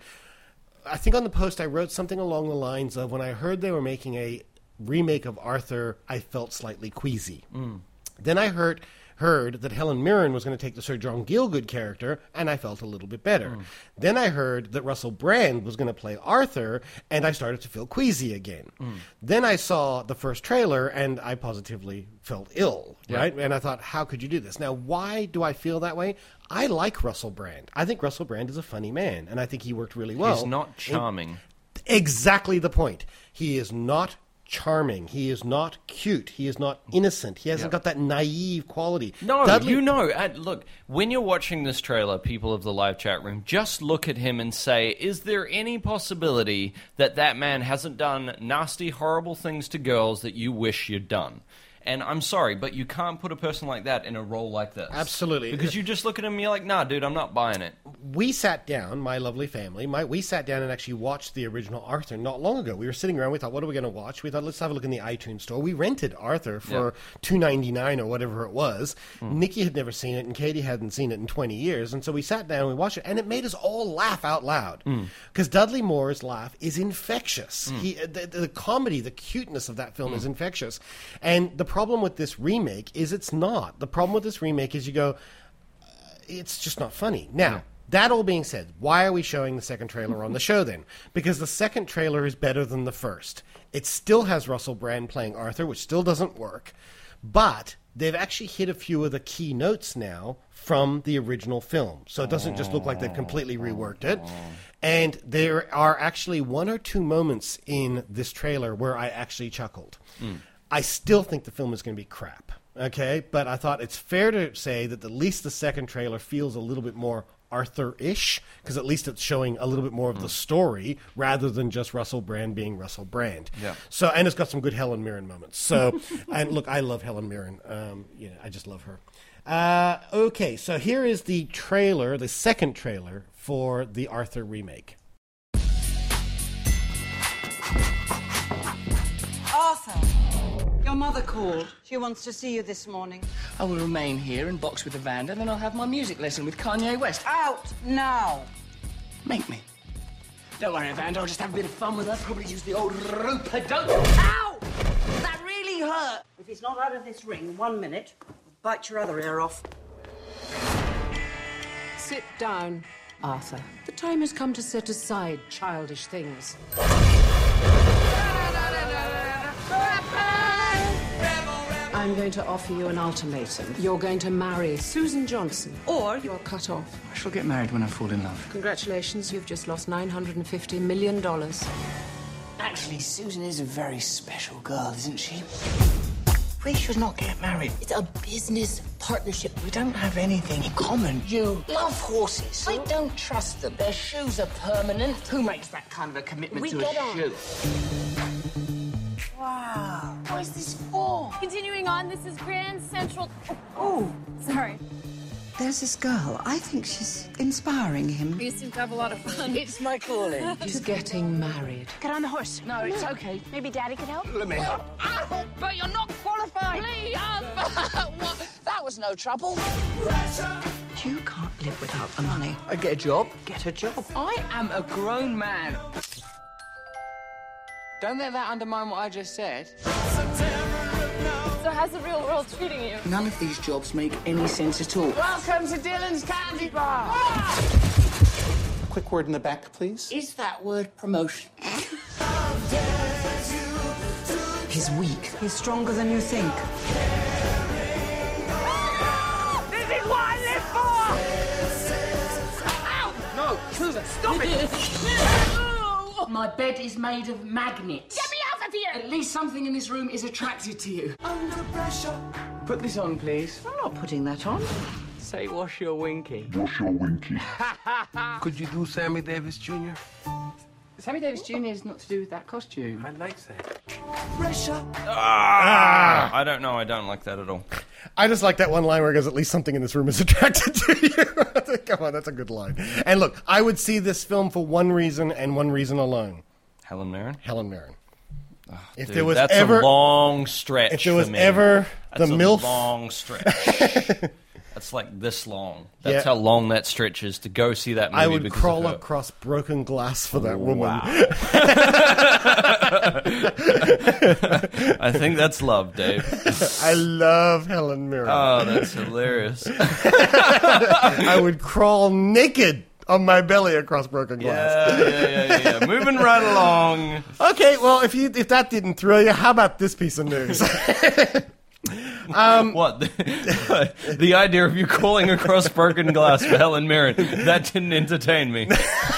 I think on the post I wrote something along the lines of, when I heard they were making a remake of Arthur, I felt slightly queasy. Mm. Then I heard heard that Helen Mirren was going to take the Sir John Gielgud character, and I felt a little bit better. Mm. Then I heard that Russell Brand was going to play Arthur, and I started to feel queasy again. Mm. Then I saw the first trailer, and I positively felt ill, yeah. right? And I thought, how could you do this? Now, why do I feel that way? I like Russell Brand. I think Russell Brand is a funny man, and I think he worked really well. He's not charming. And exactly the point. He is not charming. He is not cute. He is not innocent. He hasn't Yep. got that naive quality. No, Dudley- you know, uh, look, when you're watching this trailer, people of the live chat room, just look at him and say, is there any possibility that that man hasn't done nasty, horrible things to girls that you wish you'd done? And I'm sorry, but you can't put a person like that in a role like this. Absolutely. Because you just look at him and you're like, nah, dude, I'm not buying it. We sat down, my lovely family, my, we sat down and actually watched the original Arthur not long ago. We were sitting around, we thought, what are we going to watch? We thought, let's have a look in the iTunes store. We rented Arthur for two ninety-nine or whatever it was. Mm. Nikki had never seen it, and Katie hadn't seen it in twenty years. And so we sat down and we watched it, and it made us all laugh out loud. Because mm. Dudley Moore's laugh is infectious. Mm. He, the, the comedy, the cuteness of that film mm. is infectious. And the problem with this remake is it's not. The problem with this remake is you go, uh, it's just not funny. Now, yeah. that all being said, why are we showing the second trailer on the show then? Because the second trailer is better than the first. It still has Russell Brand playing Arthur, which still doesn't work. But they've actually hit a few of the key notes now from the original film. So it doesn't just look like they've completely reworked it. And there are actually one or two moments in this trailer where I actually chuckled. Mm. I still think the film is going to be crap, okay? But I thought it's fair to say that at least the second trailer feels a little bit more Arthur-ish, because at least it's showing a little bit more of mm. the story rather than just Russell Brand being Russell Brand. Yeah. So, and it's got some good Helen Mirren moments. So, and look, I love Helen Mirren. Um, you know, I just love her. Uh, okay, so here is the trailer, the second trailer for the Arthur remake. Arthur! Your mother called. She wants to see you this morning. I will remain here and box with Evander, and then I'll have my music lesson with Kanye West. Out now! Make me. Don't worry, Evander, I'll just have a bit of fun with her. Probably use the old rope-a-dope. Ow! That really hurt! If he's not out of this ring, one minute, I'll bite your other ear off. Sit down, Arthur. The time has come to set aside childish things. I'm going to offer you an ultimatum. You're going to marry Susan Johnson, or you're cut off. I shall get married when I fall in love. Congratulations, you've just lost nine hundred fifty million dollars. Actually, Susan is a very special girl, isn't she? We should not get married. It's a business partnership. We don't have anything in common. You love horses. I don't trust them. Their shoes are permanent. Who makes that kind of a commitment We to get a on. shoe? Wow. What is this for? Continuing on, this is Grand Central. Oh, Sorry. there's this girl. I think she's inspiring him. We seem to have a lot of fun. It's my calling. She's getting married. Get on the horse. No, it's okay. Maybe Daddy could help? Let me help. Ow, but you're not qualified. Please. What? That was no trouble. You can't live without the money. I get a job. Get a job. I am a grown man. Don't let that undermine what I just said. So how's the real world treating you? None of these jobs make any sense at all. Welcome to Dylan's Candy Bar. Quick word in the back, please. Is that word promotion? He's weak. He's stronger than you think. This is what I live Stop it! My bed is made of magnets. Get me out of here! At least something in this room is attracted to you. Under pressure. Put this on, please. I'm not putting that on. Say, wash your winky. Wash your winky. Could you do Sammy Davis Junior? Sammy Davis Junior is not to do with that costume. I like that. Pressure. Ah, I don't know. I don't like that at all. I just like that one line where it goes, at least something in this room is attracted to you. Come on, that's a good line. And look, I would see this film for one reason and one reason alone. Helen Mirren? Helen Mirren. Oh, if dude, there was that's ever, a long stretch If there was for me. ever that's the a MILF... long stretch. That's like this long. That's Yeah. how long that stretch is to go see that movie. I would because crawl of her. across broken glass for that Oh, woman. wow. I think that's love, Dave. I love Helen Mirren. Oh, that's hilarious. I would crawl naked on my belly across broken glass. Yeah, yeah, yeah, yeah, yeah. Moving right along. Okay, well, if you if that didn't thrill you, how about this piece of news? um, what? The, the idea of you crawling across broken glass for Helen Mirren, that didn't entertain me.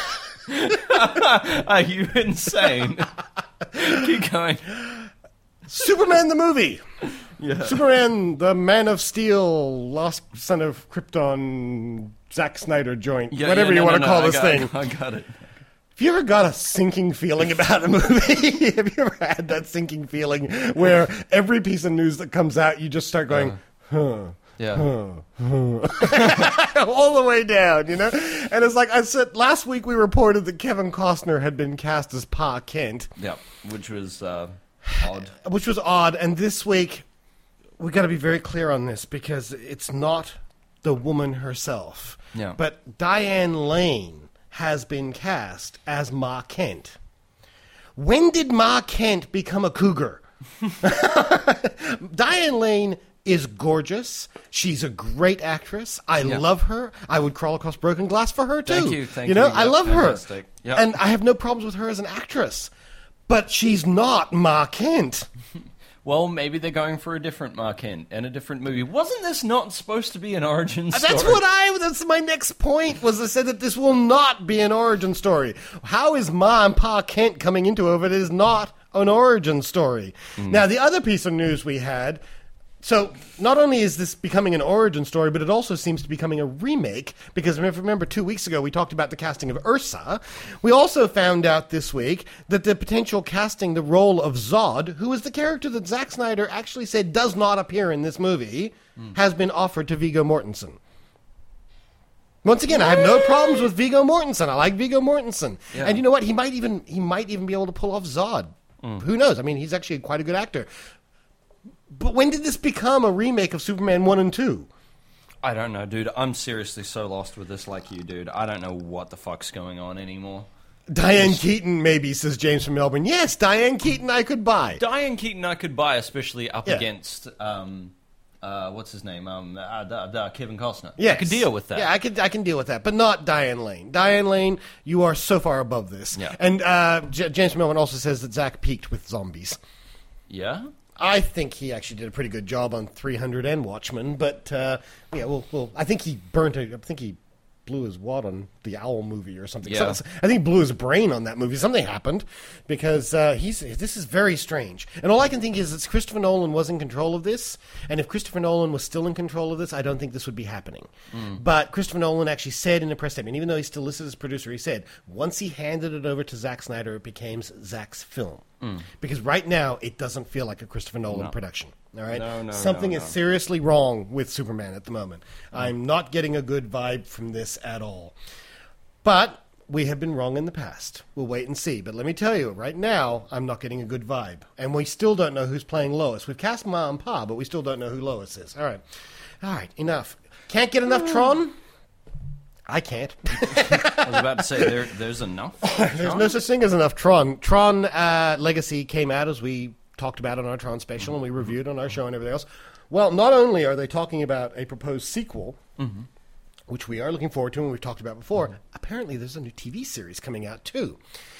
Are you insane? Keep going. Superman the movie. Yeah. Superman, the Man of Steel, Lost Son of Krypton, Zack Snyder joint, Yeah, whatever yeah, you no, want no, to call no, this I thing. got, I got it. Have you ever got a sinking feeling about a movie? Have you ever had that sinking feeling where every piece of news that comes out, you just start going, huh, Yeah. huh, huh. All the way down, you know? And it's like I said, last week we reported that Kevin Costner had been cast as Pa Kent. Yeah, which was uh, odd. Which was odd. And this week, we got to be very clear on this because it's not the woman herself. Yeah. But Diane Lane has been cast as Ma Kent. When did Ma Kent become a cougar? Diane Lane is gorgeous. She's a great actress. I Yeah. love her. I would crawl across broken glass for her, too. Thank you, thank You know, you. I Yep, love fantastic. her. Yep. And I have no problems with her as an actress. But she's not Ma Kent. Well, maybe they're going for a different Ma Kent and a different movie. Wasn't this not supposed to be an origin story? That's what I. That's my next point. Was I said that this will not be an origin story. How is Ma and Pa Kent coming into it? It is not an origin story. Mm. Now, the other piece of news we had. So, not only is this becoming an origin story, but it also seems to be becoming a remake, because remember, remember two weeks ago we talked about the casting of Ursa. We also found out this week that the potential casting the role of Zod, who is the character that Zack Snyder actually said does not appear in this movie, mm. has been offered to Viggo Mortensen. Once again, I have no problems with Viggo Mortensen. I like Viggo Mortensen. Yeah. And you know what? He might even he might even be able to pull off Zod. Mm. Who knows? I mean, he's actually quite a good actor. But when did this become a remake of Superman one and two? I don't know, dude. I'm seriously so lost with this like you, dude. I don't know what the fuck's going on anymore. Diane Just... Keaton, maybe, says James from Melbourne. Yes, Diane Keaton I could buy. Diane Keaton I could buy, especially up yeah. against, um, uh, what's his name? Um, uh, uh, uh, Kevin Costner. Yes. I could deal with that. Yeah, I could I can deal with that, but not Diane Lane. Diane Lane, you are so far above this. Yeah. And uh, J- James from Melbourne also says that Zach peaked with zombies. Yeah? I think he actually did a pretty good job on three hundred and Watchmen, but uh, yeah, well, well, I think he burnt it. I think he blew his wad on the Owl movie or something. Yeah. So, I think he blew his brain on that movie. Something happened because uh, he's. This is very strange, and all I can think is that Christopher Nolan was in control of this, and if Christopher Nolan was still in control of this, I don't think this would be happening. Mm. But Christopher Nolan actually said in a press statement, even though he's still listed as producer, he said once he handed it over to Zack Snyder, it became Zack's film. Mm. Because right now, it doesn't feel like a Christopher Nolan no. production. All right, no, no, something no, is no. seriously wrong with Superman at the moment. Mm. I'm not getting a good vibe from this at all. But we have been wrong in the past. We'll wait and see. But let me tell you, right now, I'm not getting a good vibe, and we still don't know who's playing Lois. We've cast Ma and Pa, but we still don't know who Lois is. All right, all right, enough. Can't get enough Tron. I can't. I was about to say, there, there's enough. There's no such thing as enough Tron. Tron uh, Legacy came out as we talked about on our Tron special, and we reviewed on our show and everything else. Well, not only are they talking about a proposed sequel, mm-hmm. which we are looking forward to and we've talked about before, mm-hmm. apparently there's a new T V series coming out too.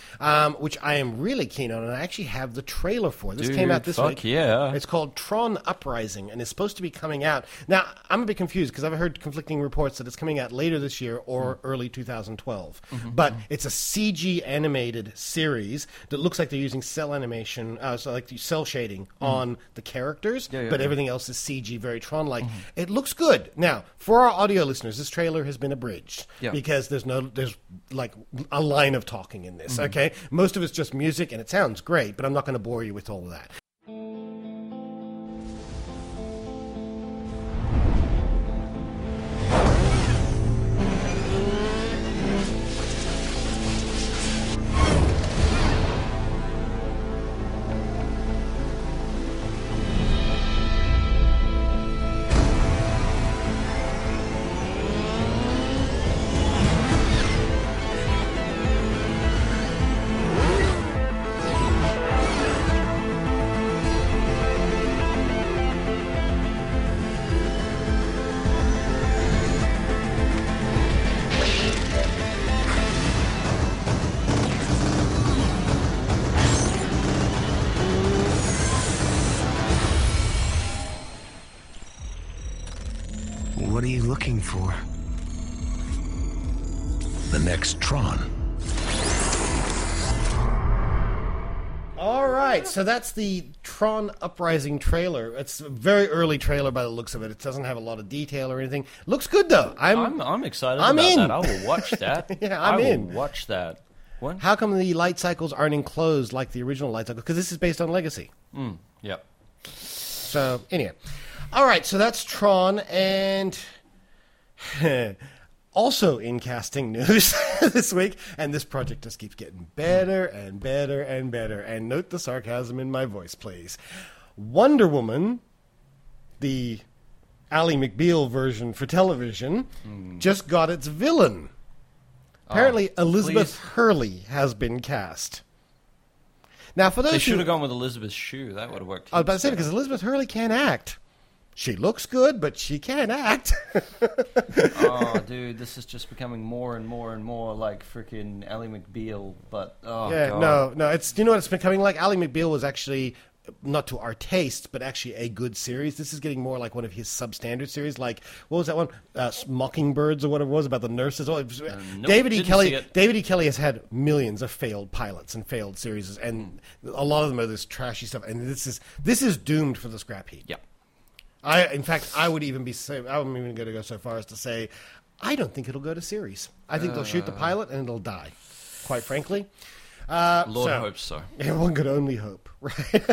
um, which I am really keen on, and I actually have the trailer for. This Dude, came out this fuck week. yeah. It's called Tron Uprising, and it's supposed to be coming out. Now, I'm a bit confused because I've heard conflicting reports that it's coming out later this year or mm. early two thousand twelve. Mm-hmm. But it's a C G animated series that looks like they're using cell animation, uh, so like cell shading mm. on the characters, yeah, yeah, but yeah. everything else is C G, very Tron-like. Mm-hmm. It looks good. Now, for our audio listeners, this trailer has been abridged yeah. because there's no, there's like a line of talking in this, mm-hmm. okay? Most of it's just music, and it sounds great, but I'm not going to bore you with all of that. What are you looking for? The next Tron. All right, so that's the Tron Uprising trailer. It's a very early trailer by the looks of it. It doesn't have a lot of detail or anything. Looks good, though. I'm I'm, I'm excited I'm about in. that. I will watch that. yeah, I'm I will in. watch that. What? How come the light cycles aren't enclosed like the original light cycle? Because this is based on Legacy. Mm, yep. So, anyway. All right, so that's Tron, and also in casting news this week, and this project just keeps getting better and better and better, and note the sarcasm in my voice, please. Wonder Woman, the Ally McBeal version for television, mm. just got its villain. Apparently, oh, Elizabeth please. Hurley has been cast. Now, for those they should who, have gone with Elizabeth Shue. That would have worked. I was about to say, because Elizabeth Hurley can't act. She looks good, but she can't act. Oh, dude, this is just becoming more and more and more like freaking Ally McBeal. But oh, yeah, God. no, no, it's you know what it's becoming like. Ally McBeal was actually not to our taste, but actually a good series. This is getting more like one of his substandard series. Like what was that one? Uh, Mockingbirds or what it was about the nurses. Oh, was, uh, nope, David E. Kelly. David E. Kelly has had millions of failed pilots and failed series, and a lot of them are this trashy stuff. And this is this is doomed for the scrap heap. Yeah. I, in fact, I would even be say, I'm even going to go so far as to say, I don't think it'll go to series. I think uh, they'll shoot the pilot and it'll die. Quite frankly, uh, Lord so, hopes so. One could only hope, right?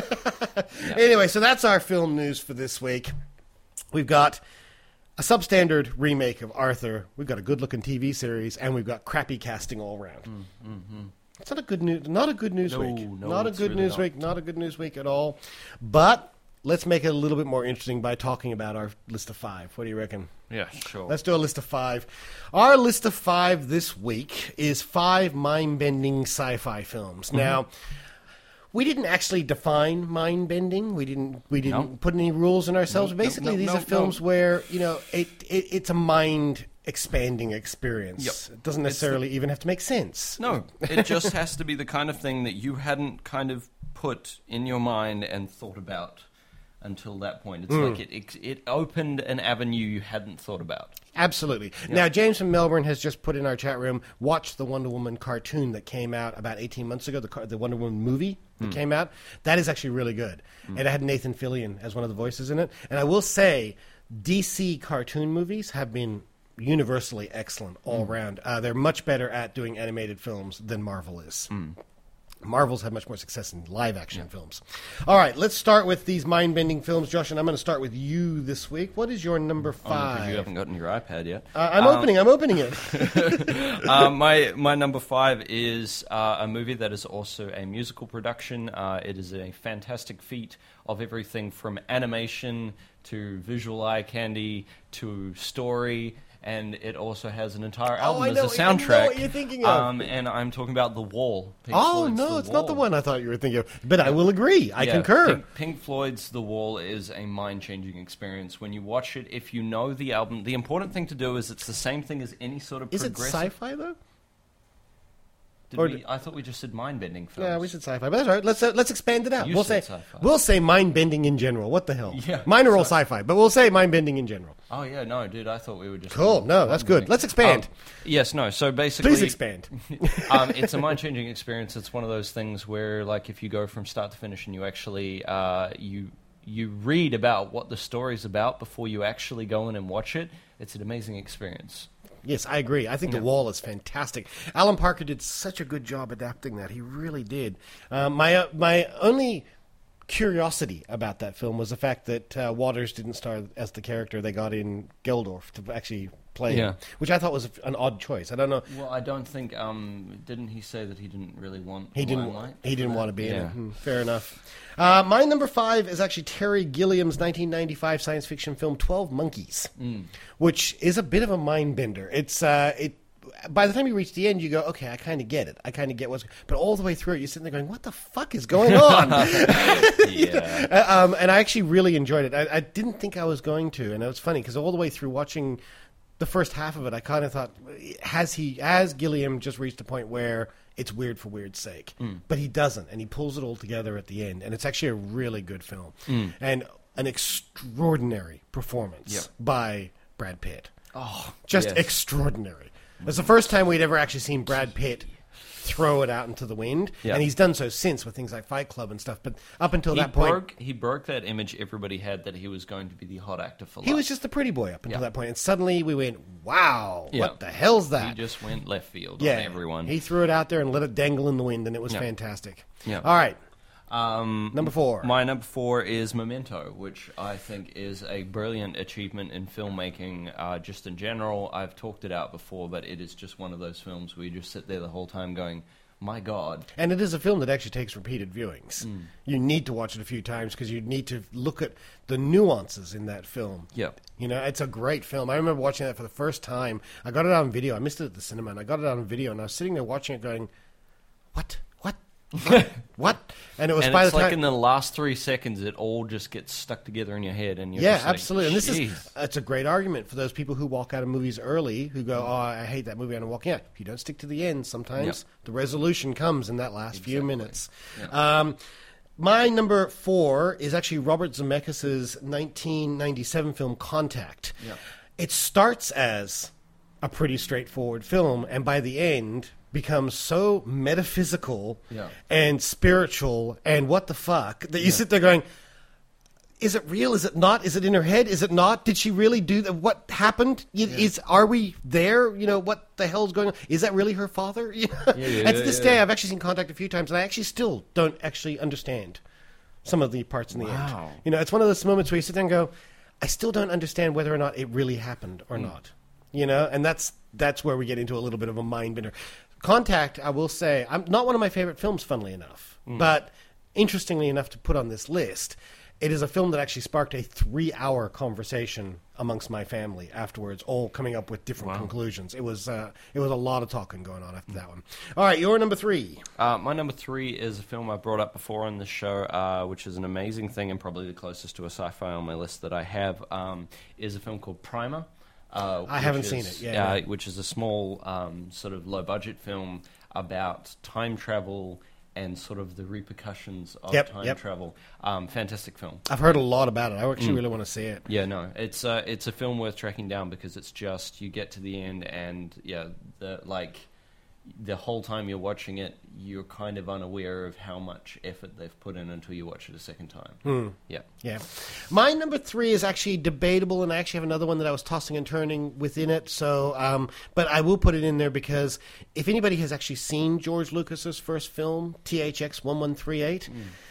Yeah. Anyway, so that's our film news for this week. We've got a substandard remake of Arthur. We've got a good-looking T V series, and we've got crappy casting all around. Mm, mm-hmm. It's not a good news. Not a good news no, week. No, not a good really news not. week. Not a good news week at all. But let's make it a little bit more interesting by talking about our list of five. What do you reckon? Yeah, sure. Let's do a list of five. Our list of five this week is five mind-bending sci-fi films. Mm-hmm. Now, we didn't actually define mind-bending. We didn't. We didn't nope. put any rules in ourselves. Nope, Basically, nope, these nope, are films nope. where you know it, it it's a mind-expanding experience. Yep. It doesn't necessarily the, even have to make sense. No, it just has to be the kind of thing that you hadn't kind of put in your mind and thought about until that point. It's mm. like it, it it opened an avenue you hadn't thought about. Absolutely. Yep. Now, James from Melbourne has just put in our chat room, watch the Wonder Woman cartoon that came out about eighteen months ago, the, the Wonder Woman movie that mm. came out. That is actually really good. Mm. It had Nathan Fillion as one of the voices in it. And I will say, D C cartoon movies have been universally excellent all mm. around. Uh, they're much better at doing animated films than Marvel is. Mm. Marvel's had much more success in live-action yeah. films. All right, let's start with these mind-bending films, Josh, and I'm going to start with you this week. What is your number five? Oh, you haven't gotten your iPad yet. Uh, I'm um, opening. I'm opening it. uh, my my number five is uh, a movie that is also a musical production. Uh, it is a fantastic feat of everything from animation to visual eye candy to story. And it also has an entire album oh, as know, a soundtrack. I know what you're thinking of. Um, and I'm talking about The Wall. Pink oh, Floyd's no, The it's Wall. not the one I thought you were thinking of. But I will agree. I yeah, concur. Pink, Pink Floyd's The Wall is a mind-changing experience. When you watch it, if you know the album, the important thing to do is it's the same thing as any sort of is progressive... Is it sci-fi, though? Did Or we, d- I thought we just said mind-bending films. Yeah, we said sci-fi, but that's all right. Let's uh, let's expand it out. You we'll said say sci-fi. we'll say mind-bending in general. What the hell? Yeah, Mine are all sorry. sci-fi, but we'll say mind-bending in general. Oh, yeah, no, dude, I thought we were just... Cool. No, that's good. Let's expand. Um, yes, no, so basically... Please expand. um, it's a mind-changing experience. It's one of those things where, like, if you go from start to finish and you actually... Uh, you you read about what the story's about before you actually go in and watch it, it's an amazing experience. Yes, I agree. I think Yeah. The Wall is fantastic. Alan Parker did such a good job adapting that. He really did. Um, my uh, my only curiosity about that film was the fact that uh, Waters didn't star as the character they got in Geldorf to actually play Yeah. him, which I thought was an odd choice. I don't know. Well, I don't think... Um, didn't he say that he didn't really want He the didn't. limelight He for didn't that? want to be in Yeah. it. Hmm, fair enough. Uh, my number five is actually Terry Gilliam's nineteen ninety-five science fiction film Twelve Monkeys, Mm. which is a bit of a mind bender. It's uh, it. By the time you reach the end, you go, okay, I kind of get it. I kind of get what's. But all the way through it, you're sitting there going, what the fuck is going on? Yeah. Uh, um, and I actually really enjoyed it. I, I didn't think I was going to, and it was funny because all the way through watching the first half of it, I kind of thought, has he, has Gilliam just reached a point where it's weird for weird's sake? Mm. But he doesn't, and he pulls it all together at the end, and it's actually a really good film. Mm. And an extraordinary performance Yep. by Brad Pitt. Oh, Just yes. extraordinary. It's the first time we'd ever actually seen Brad Pitt throw it out into the wind, Yeah. and he's done so since with things like Fight Club and stuff. But up until he that point, broke, he broke that image everybody had that he was going to be the hot actor for life. he was just the pretty boy up until Yeah. that point, and suddenly we went, "Wow, Yeah. what the hell's that?" He just went left field yeah, on everyone. He threw it out there and let it dangle in the wind, and it was Yeah. fantastic. Yeah. All right, Um, Number four. My number four is Memento, which I think is a brilliant achievement in filmmaking, uh, just in general. I've talked it out before, but it is just one of those films where you just sit there the whole time going, my God. and it is a film that actually takes repeated viewings. Mm. You need to watch it a few times because you need to look at the nuances in that film. Yep. You know, it's a great film. I remember watching that for the first time. I got it on video. I missed it at the cinema, and I got it on video, and I was sitting there watching it going, what? What? What? What? And it was and by it's the like time... in the last three seconds, it all just gets stuck together in your head. and you're Yeah, just like, absolutely. And this "Jeez." is it's a great argument for those people who walk out of movies early, who go, "Oh, I hate that movie," and I'm walking out. If you don't stick to the end, sometimes Yep. the resolution comes in that last few minutes. Yeah. Um, my number four is actually Robert Zemeckis' nineteen ninety-seven film Contact. Yep. It starts as a pretty straightforward film, and by the end becomes so metaphysical Yeah. and spiritual and what the fuck that you sit there going, is it real? Is it not? Is it in her head? Is it not? Did she really do that? What happened? Y- Is are we there? You know, what the hell's going on? Is that really her father? You know? Yeah, yeah, and to yeah, this yeah. day, I've actually seen Contact a few times, and I actually still don't actually understand some of the parts in the Wow. end. You know, it's one of those moments where you sit there and go, I still don't understand whether or not it really happened or Mm. not. You know, and that's that's where we get into a little bit of a mind bender. Contact, I will say, I'm not one of my favorite films, funnily enough, Mm. but interestingly enough to put on this list, it is a film that actually sparked a three-hour conversation amongst my family afterwards, all coming up with different Wow. conclusions. It was uh, it was a lot of talking going on after that one. All right, your number three. Uh, my number three is a film I brought up before on the show, uh, which is an amazing thing and probably the closest to a sci-fi on my list that I have, um, is a film called Primer. Uh, I haven't which seen is- it, yeah, uh, yeah. Which is a small, um, sort of low-budget film about time travel and sort of the repercussions of Yep, time yep. travel. Um, fantastic film. I've heard a lot about it. I actually Mm. really want to see it. Yeah, no, it's uh, it's a film worth tracking down because it's just you get to the end and yeah, the like the whole time you're watching it, you're kind of unaware of how much effort they've put in until you watch it a second time. Hmm. Yeah, Yeah. My number three is actually debatable, and I actually have another one that I was tossing and turning within it. So, um, but I will put it in there because if anybody has actually seen George Lucas's first film, T H X eleven thirty-eight,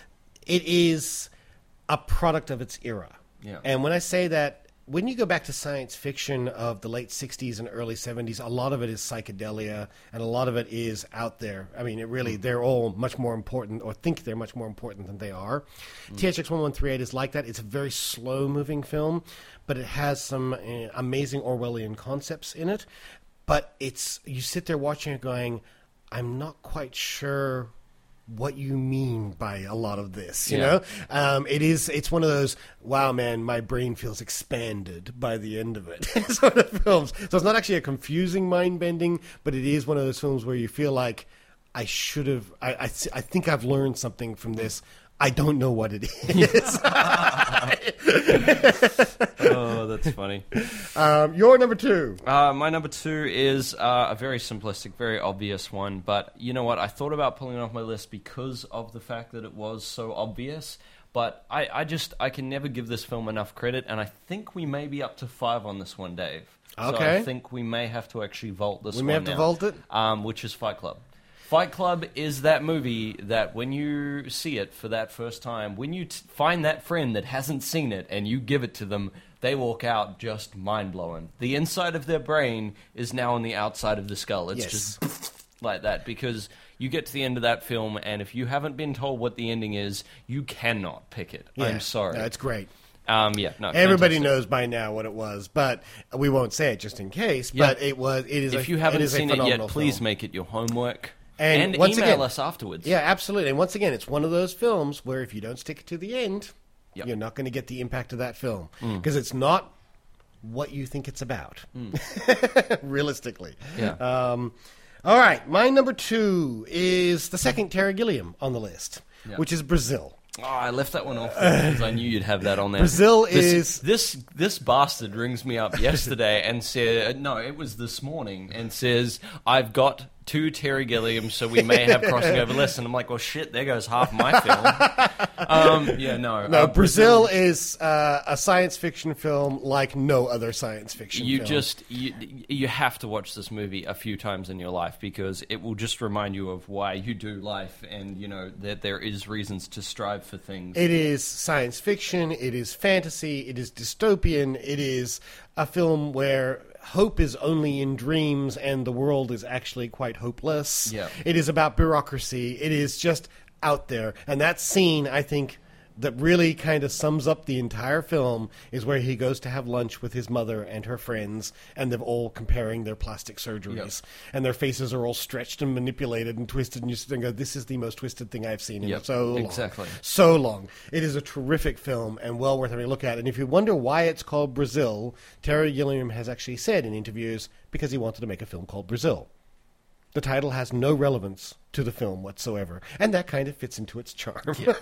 it is a product of its era. Yeah. And when I say that, when you go back to science fiction of the late sixties and early seventies, a lot of it is psychedelia, and a lot of it is out there. I mean, it really, they're all much more important, or think they're much more important than they are. T H X eleven thirty-eight is like that. It's a very slow-moving film, but it has some uh, amazing Orwellian concepts in it. But it's, you sit there watching it going, I'm not quite sure what you mean by a lot of this, you Yeah. know? Um, it is, it's one of those, wow, man, my brain feels expanded by the end of it sort of films. So it's not actually a confusing mind bending, but it is one of those films where you feel like, I should have. I, I I think I've learned something from this. I don't know what it is. Oh, that's funny. Um, your number two. Uh, my number two is uh, a very simplistic, very obvious one. But you know what? I thought about pulling it off my list because of the fact that it was so obvious. But I, I just, I can never give this film enough credit. And I think we may be up to five on this one, Dave. Okay. So I think we may have to actually vault this We one may have now, to vault it? Um, which is Fight Club. Fight Club is that movie that when you see it for that first time, when you t- find that friend that hasn't seen it and you give it to them, they walk out just mind-blowing. The inside of their brain is now on the outside of the skull. It's Yes. just like that because you get to the end of that film and if you haven't been told what the ending is, you cannot pick it. Yeah. I'm sorry. No, it's great. Um, yeah, no, Everybody fantastic. knows by now what it was, but we won't say it just in case. Yeah. But it was. It is. If a, you haven't it is seen a it yet, phenomenal please film. make it your homework. And, And, once email again, us afterwards. Yeah, absolutely. And once again, it's one of those films where if you don't stick to the end, Yep. you're not going to get the impact of that film Mm. because it's not what you think it's about, realistically. Yeah. Um, all right, my number two is the second Terry Gilliam on the list, Yeah. which is Brazil. Oh, I left that one off because I knew you'd have that on there. Brazil this, is- this this bastard rings me up yesterday and said, no, it was this morning, and says, I've got two Terry Gilliam, so we may have crossing over lists. And I'm like, well, shit, there goes half my film. um, yeah, no. No, uh, Brazil is uh, a science fiction film like no other science fiction You film. just you you have to watch this movie a few times in your life because it will just remind you of why you do life, and you know that there is reasons to strive for things. It is science fiction, it is fantasy, it is dystopian, it is a film where hope is only in dreams and the world is actually quite hopeless. Yeah. It is about bureaucracy. It is just out there. And that scene, I think, that really kind of sums up the entire film is where he goes to have lunch with his mother and her friends, and they're all comparing their plastic surgeries. Yep. And their faces are all stretched and manipulated and twisted, and you sit there and go, this is the most twisted thing I've seen in Yep, so long. exactly. So long. It is a terrific film and well worth having a look at. And if you wonder why it's called Brazil, Terry Gilliam has actually said in interviews because he wanted to make a film called Brazil. The title has no relevance to the film whatsoever, and that kind of fits into its charm. Yeah.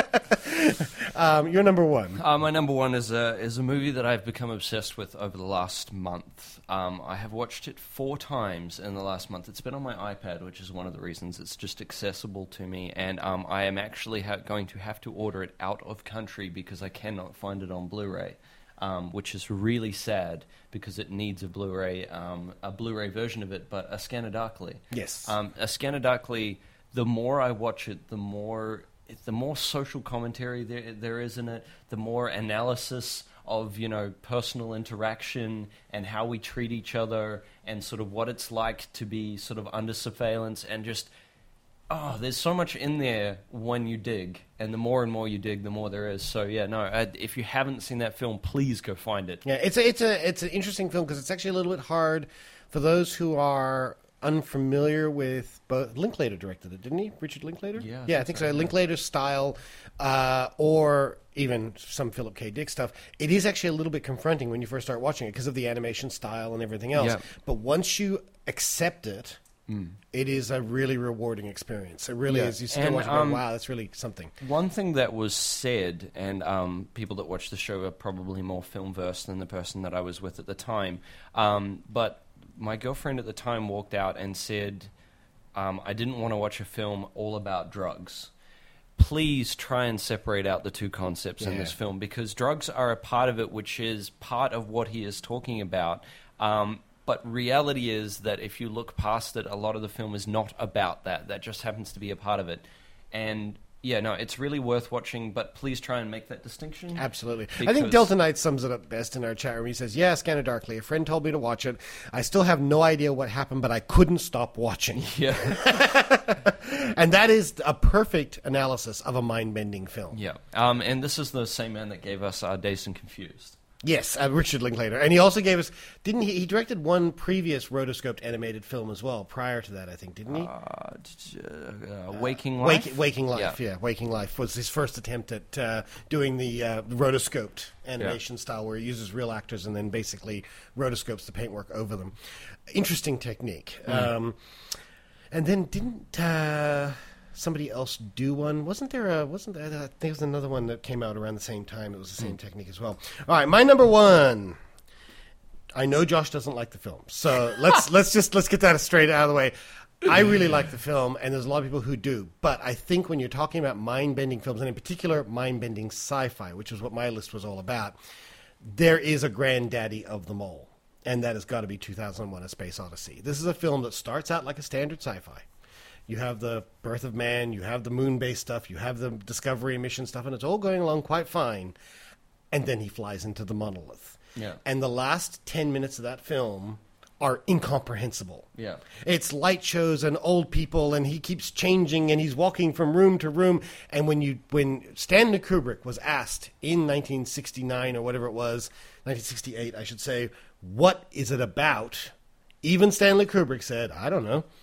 um, you're number one. Uh, my number one is a is a movie that I've become obsessed with over the last month. Um, I have watched it four times in the last month. It's been on my iPad, which is one of the reasons it's just accessible to me. And um, I am actually ha- going to have to order it out of country because I cannot find it on Blu-ray. Um, which is really sad because it needs a Blu-ray, um, a Blu-ray version of it, but a Scanner Darkly. Yes. Um, a Scanner Darkly. The more I watch it, the more the more social commentary there there is in it. The more analysis of you know personal interaction and how we treat each other, and sort of what it's like to be sort of under surveillance, and just. Oh, there's so much in there when you dig, and the more and more you dig, the more there is. So yeah, no, I, if you haven't seen that film, please go find it. Yeah, it's a, it's a it's an interesting film because it's actually a little bit hard for those who are unfamiliar with. Both Linklater directed it, didn't he? Richard Linklater. Yeah, I yeah, I think think so, so. yeah. Linklater's style, uh, or even some Philip K. Dick stuff. It is actually a little bit confronting when you first start watching it because of the animation style and everything else. Yeah. But once you accept it. Mm. It is a really rewarding experience. It really Yeah. is. You sit there And, watching, um, going, wow, that's really something. One thing that was said, and um, people that watch the show are probably more film versed than the person that I was with at the time, um, but my girlfriend at the time walked out and said, um, I didn't want to watch a film all about drugs. Please try and separate out the two concepts in Yeah. this film, because drugs are a part of it, which is part of what he is talking about. Um, But reality is that if you look past it, a lot of the film is not about that. That just happens to be a part of it. And yeah, no, it's really worth watching, but please try and make that distinction. Absolutely. I Because- think Delta Knight sums it up best in our chat room. He says, yeah, Scanner Darkly. A friend told me to watch it. I still have no idea what happened, but I couldn't stop watching. Yeah. And that is a perfect analysis of a mind-bending film. Yeah. Um, and this is the same man that gave us uh, Dazed and Confused. Yes, uh, Richard Linklater. And he also gave us, didn't he, he directed one previous rotoscoped animated film as well, prior to that, I think, didn't he? Uh, uh, Waking Uh, Life? Wake, Waking Life, Yeah. yeah. Waking Life was his first attempt at uh, doing the uh, rotoscoped animation Yeah. style where he uses real actors and then basically rotoscopes the paintwork over them. Interesting technique. Mm. Um, And then didn't uh, somebody else do one? Wasn't there a, wasn't there, I think there was another one that came out around the same time. It was the same mm. technique as well. All right, my number one. I know Josh doesn't like the film, so let's let's just let's get that straight out of the way. I really like the film, and there's a lot of people who do. But I think when you're talking about mind-bending films, and in particular mind-bending sci-fi, which is what my list was all about, there is a granddaddy of them all. And that has got to be two thousand one: A Space Odyssey. This is a film that starts out like a standard sci-fi. You have the birth of man, you have the moon-based stuff, you have the Discovery mission stuff, and it's all going along quite fine. And then he flies into the monolith. Yeah. And the last ten minutes of that film are incomprehensible. Yeah. It's light shows and old people, and he keeps changing, and he's walking from room to room. And when you when Stanley Kubrick was asked in nineteen sixty-nine or whatever it was, nineteen sixty-eight, I should say, what is it about? Even Stanley Kubrick said, I don't know.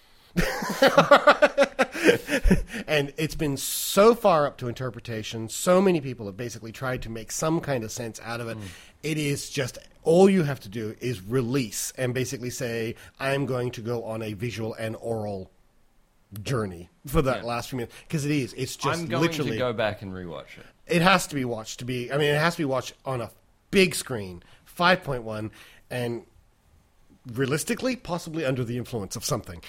And it's been so far up to interpretation. So many people have basically tried to make some kind of sense out of it. Mm. It is just, all you have to do is release and basically say, I'm going to go on a visual and oral journey for that yeah. last few minutes. Because it is. It's just I'm going literally, to go back and rewatch it. It has to be watched to be, I mean, it has to be watched on a big screen, five point one, and realistically, possibly under the influence of something.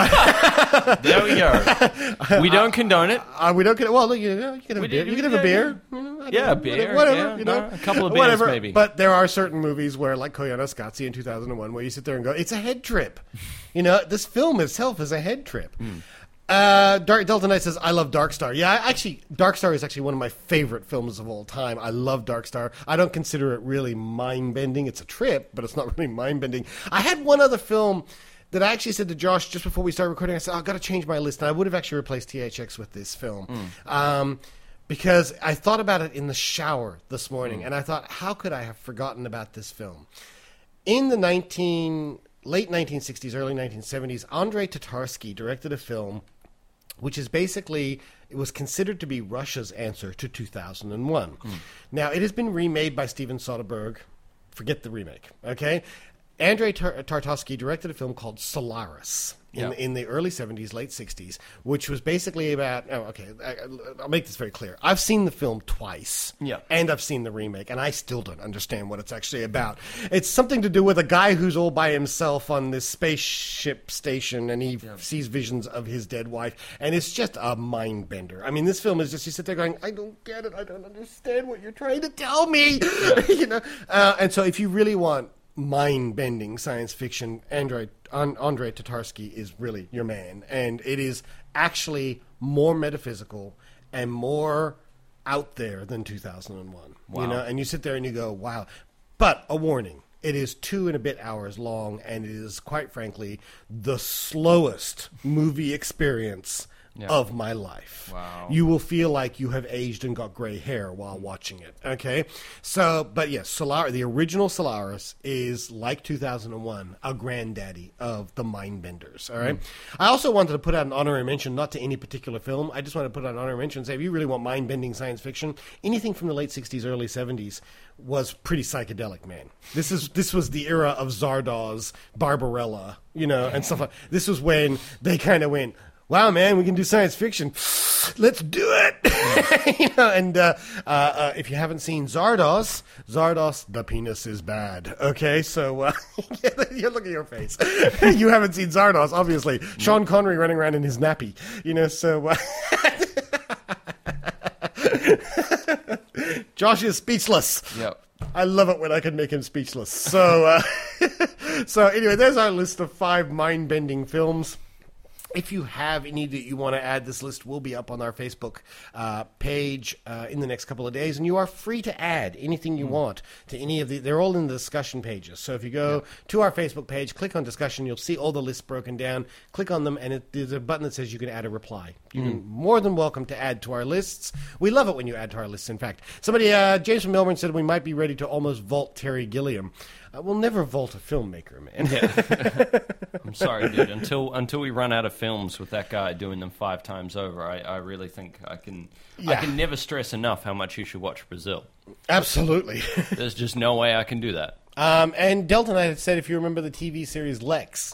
Uh, there we go. We don't condone it. Uh, we don't condone. Well, look, you know, you can have we a beer. You can have a beer. You know, yeah, a beer. Whatever. Yeah, you know, no, a couple of beers, whatever. maybe. But there are certain movies where, like Koyaanisqatsi in two thousand one, where you sit there and go, "It's a head trip." You know, this film itself is a head trip. Mm. Uh, Dark, Delta Knight says, I love Dark Star. Yeah, actually, Dark Star is actually one of my favorite films of all time. I love Dark Star. I don't consider it really mind-bending. It's a trip, but it's not really mind-bending. I had one other film that I actually said to Josh just before we started recording. I said, oh, I've got to change my list. And I would have actually replaced T H X with this film. Mm. Um, because I thought about it in the shower this morning, mm. and I thought, how could I have forgotten about this film? In the nineteen late nineteen sixties, early nineteen seventies, Andrei Tatarsky directed a film which is basically, it was considered to be Russia's answer to two thousand one. Mm. Now, it has been remade by Steven Soderbergh. Forget the remake, okay? Andrei Tar- Tarkovsky directed a film called Solaris in, yeah. in the early seventies, late sixties, which was basically about, oh, okay, I, I'll make this very clear. I've seen the film twice, yeah. and I've seen the remake, and I still don't understand what it's actually about. It's something to do with a guy who's all by himself on this spaceship station, and he yeah. sees visions of his dead wife, and it's just a mind bender. I mean, this film is just, you sit there going, I don't get it, I don't understand what you're trying to tell me, yeah. you know. Uh, and so if you really want mind-bending science fiction, Andrei, Andrei Tatarsky is really your man. And it is actually more metaphysical and more out there than two thousand one. Wow. You know, and you sit there and you go, wow. But a warning, it is two and a bit hours long, and it is, quite frankly, the slowest movie experience yeah. of my life. Wow. You will feel like you have aged and got gray hair while watching it. Okay? So, but yes, Solaris, the original Solaris is, like two thousand one, a granddaddy of the Mindbenders. All right? Mm. I also wanted to put out an honorary mention, not to any particular film. I just wanted to put out an honorary mention and say, if you really want mind-bending science fiction, anything from the late sixties, early seventies was pretty psychedelic, man. This is this was the era of Zardoz, Barbarella, you know, and stuff like that. This was when they kind of went, wow, man, we can do science fiction. Let's do it. you know, and uh, uh, uh, if you haven't seen Zardoz, Zardoz, the penis is bad. Okay, so uh, you look at your face. You haven't seen Zardoz, obviously. Sean Connery running around in his nappy. You know, so... Uh, Josh is speechless. Yep. I love it when I can make him speechless. So, uh, so anyway, there's our list of five mind-bending films. If you have any that you want to add, this list will be up on our Facebook uh, page uh, in the next couple of days, and you are free to add anything you mm. want to any of the. They're all in the discussion pages. So if you go yeah. to our Facebook page, click on discussion, you'll see all the lists broken down. Click on them, and it, there's a button that says you can add a reply. You're mm. more than welcome to add to our lists. We love it when you add to our lists. In fact, somebody, uh, James from Melbourne, said we might be ready to almost vault Terry Gilliam. Uh, we'll never vault a filmmaker, man. Yeah. I'm sorry, dude. Until until we run out of films with that guy doing them five times over, I, I really think I can yeah. I can never stress enough how much you should watch Brazil. Absolutely. There's just no way I can do that. Um, and Delta Knight had said, if you remember the T V series Lex,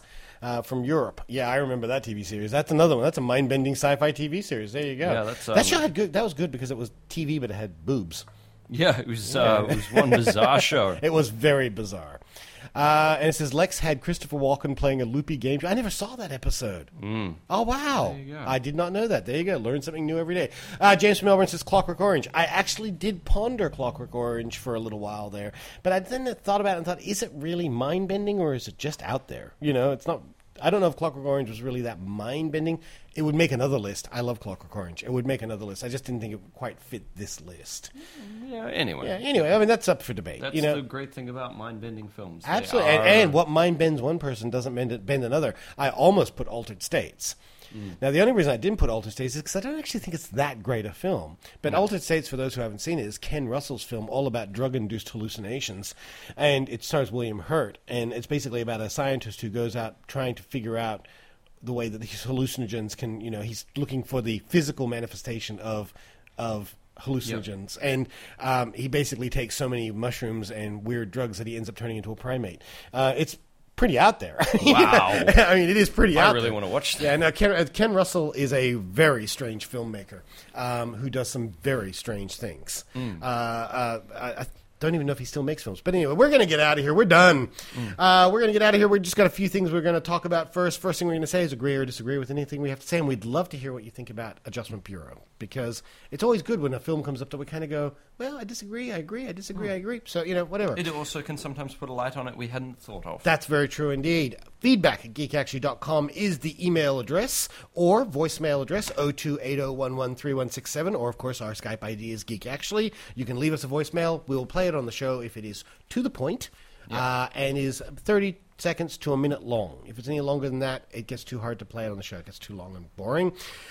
uh, from Europe. Yeah, I remember that T V series. That's another one. That's a mind-bending sci-fi T V series. There you go. Yeah, that's, um, that show had good. That was good because it was T V, but it had boobs. Yeah, it was, uh, it was one bizarre show. It was very bizarre. Uh, and it says Lex had Christopher Walken playing a loopy game show. I never saw that episode. Mm. Oh, wow. There you go. I did not know that. There you go. Learn something new every day. Uh, James from Melbourne says Clockwork Orange. I actually did ponder Clockwork Orange for a little while there. But I then thought about it and thought, is it really mind-bending or is it just out there? You know, it's not... I don't know if Clockwork Orange was really that mind-bending. It would make another list. I love Clockwork Orange. It would make another list. I just didn't think it would quite fit this list. Yeah, anyway. Yeah, anyway, I mean, that's up for debate. That's you know? the great thing about mind-bending films. They Absolutely. And, are- and what mind bends one person doesn't bend, bend another. I almost put Altered States. Mm. Now, the only reason I didn't put Altered States is because I don't actually think it's that great a film. But No. Altered States, for those who haven't seen it, is Ken Russell's film all about drug-induced hallucinations. And it stars William Hurt. And it's basically about a scientist who goes out trying to figure out the way that these hallucinogens can, you know, he's looking for the physical manifestation of of hallucinogens. Yep. And um, he basically takes so many mushrooms and weird drugs that he ends up turning into a primate. Uh, it's pretty out there. Wow. I mean, it is pretty I out really there. want to watch that. Yeah, no, Ken, uh, Ken Russell is a very strange filmmaker um, who does some very strange things. Mm. Uh, uh, I, I don't even know if he still makes films. But anyway, we're going to get out of here. We're done. Mm. Uh, we're going to get out of here. We've just got a few things we're going to talk about first. First thing we're going to say is agree or disagree with anything we have to say. And we'd love to hear what you think about Adjustment Bureau. Because it's always good when a film comes up that we kind of go, well, I disagree, I agree, I disagree, Mm. I agree. So, you know, whatever. It also can sometimes put a light on it we hadn't thought of. That's very true indeed. Feedback at geek actually dot com is the email address or voicemail address oh two eight oh one one three one six seven, or of course our Skype I D is GeekActually. You can leave us a voicemail. We will play it on the show if it is to the point, Yep. uh, and is thirty seconds to a minute long. If it's any longer than that, it gets too hard to play it on the show. It gets too long and boring.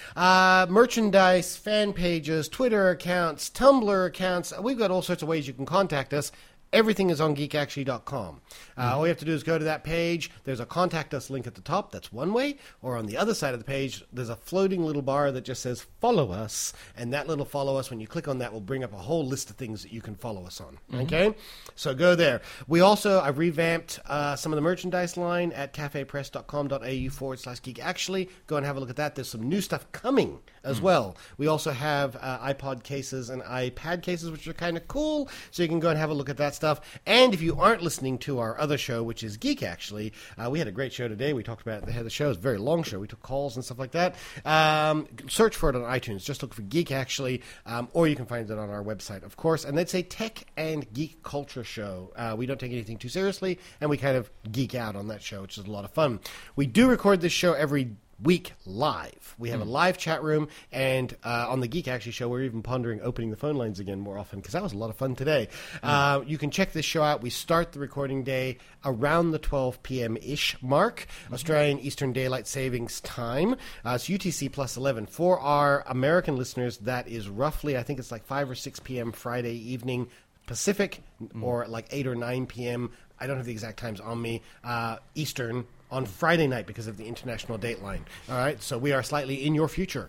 Uh, merchandise, fan pages, Twitter accounts, Tumblr accounts. We've got all sorts of ways you can contact us. Everything is on geek actually dot com. Uh, Mm-hmm. All you have to do is go to that page. There's a contact us link at the top. That's one way. Or on the other side of the page, there's a floating little bar that just says follow us. And that little follow us, when you click on that, will bring up a whole list of things that you can follow us on. Mhm. Okay? So go there. We also, I've revamped uh, some of the merchandise line at cafepress dot com dot a u forward slash geek. Actually, go and have a look at that. There's some new stuff coming as Mm. well. We also have uh, iPod cases and iPad cases, which are kind of cool. So you can go and have a look at that stuff. And if you aren't listening to our other show, which is Geek Actually, uh, we had a great show today. We talked about the, the show. It's a very long show. We took calls and stuff like that. Um, search for it on iTunes. Just look for Geek Actually, um, or you can find it on our website, of course. And it's a tech and geek culture show. Uh, we don't take anything too seriously, and we kind of geek out on that show, which is a lot of fun. We do record this show every week live. We have Mm. a live chat room, and uh, on the Geek Actually show, we're even pondering opening the phone lines again more often, because that was a lot of fun today. Mm. Uh, you can check this show out. We start the recording day around the twelve p.m.-ish mark, Mm-hmm. Australian Eastern Daylight Savings Time. Uh, it's U T C plus eleven. For our American listeners, that is roughly, I think it's like five or six p.m. Friday evening Pacific, Mm. or like eight or nine p.m. I don't have the exact times on me, uh, Eastern, on Friday night because of the international dateline. All right, so we are slightly in your future.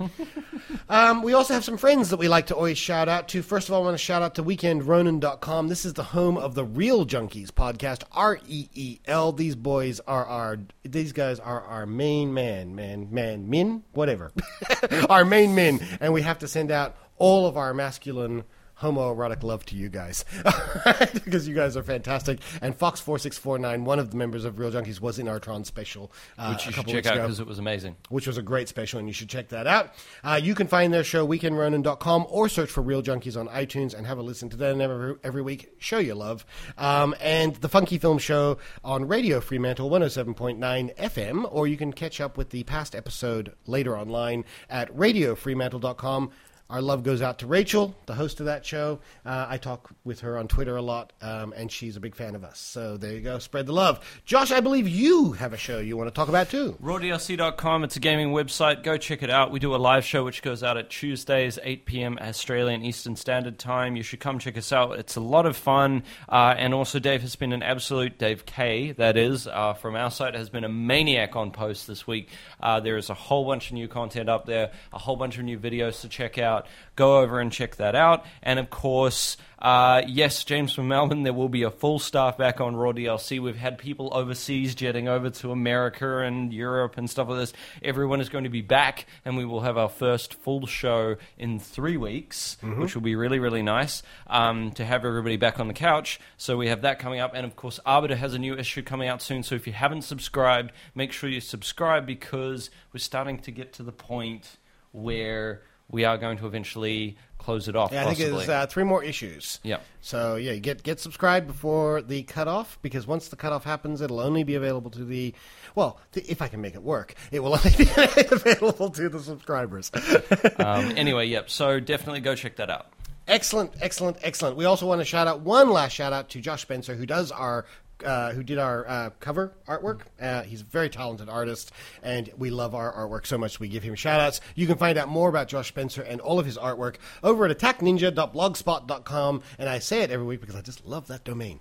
um, we also have some friends that we like to always shout out to. First of all, I want to shout out to weekend ronin dot com. This is the home of the Real Junkies podcast, R E E L. These boys are our, these guys are our main man, man, man, min, whatever. Our main men. And we have to send out all of our masculine homoerotic love to you guys, because you guys are fantastic. And Fox four six four nine, one of the members of Real Junkies, was in our Tron special, uh, Which you a should couple check weeks out ago, because it was amazing. which was a great special, and you should check that out. Uh, you can find their show, weekend ronin dot com, or search for Real Junkies on iTunes and have a listen to them every, every week. Show your love. Um, and the Funky Film Show on Radio Fremantle one oh seven point nine F M, or you can catch up with the past episode later online at radio fremantle dot com. Our love goes out to Rachel, the host of that show. Uh, I talk with her on Twitter a lot, um, and she's a big fan of us. So there you go. Spread the love. Josh, I believe you have a show you want to talk about, too. raw d l c dot com, it's a gaming website. Go check it out. We do a live show which goes out at Tuesdays, eight p.m. Australian Eastern Standard Time. You should come check us out. It's a lot of fun. Uh, and also, Dave has been an absolute, Dave K, that is, uh, from our site, has been a maniac on posts this week. Uh, there is a whole bunch of new content up there, a whole bunch of new videos to check out. out, go over and check that out. And of course, uh, yes, James from Melbourne, there will be a full staff back on Raw D L C. We've had people overseas jetting over to America and Europe and stuff like this. Everyone is going to be back, and we will have our first full show in three weeks, mm-hmm. which will be really, really nice um, to have everybody back on the couch. So we have that coming up. And of course, Arbiter has a new issue coming out soon. So if you haven't subscribed, make sure you subscribe, because we're starting to get to the point where we are going to eventually close it off. Yeah, I possibly. think it's uh, three more issues. Yeah. So yeah, get get subscribed before the cutoff, because once the cutoff happens, it'll only be available to the, well, the, if I can make it work, it will only be available to the subscribers. um, anyway, yep. So definitely go check that out. Excellent, excellent, excellent. We also want to shout out one last shout out to Josh Spencer, who does our. Uh, who did our uh, cover artwork. Uh, he's a very talented artist, and we love our artwork so much we give him shout-outs. You can find out more about Josh Spencer and all of his artwork over at attack ninja dot blogspot dot com, and I say it every week because I just love that domain.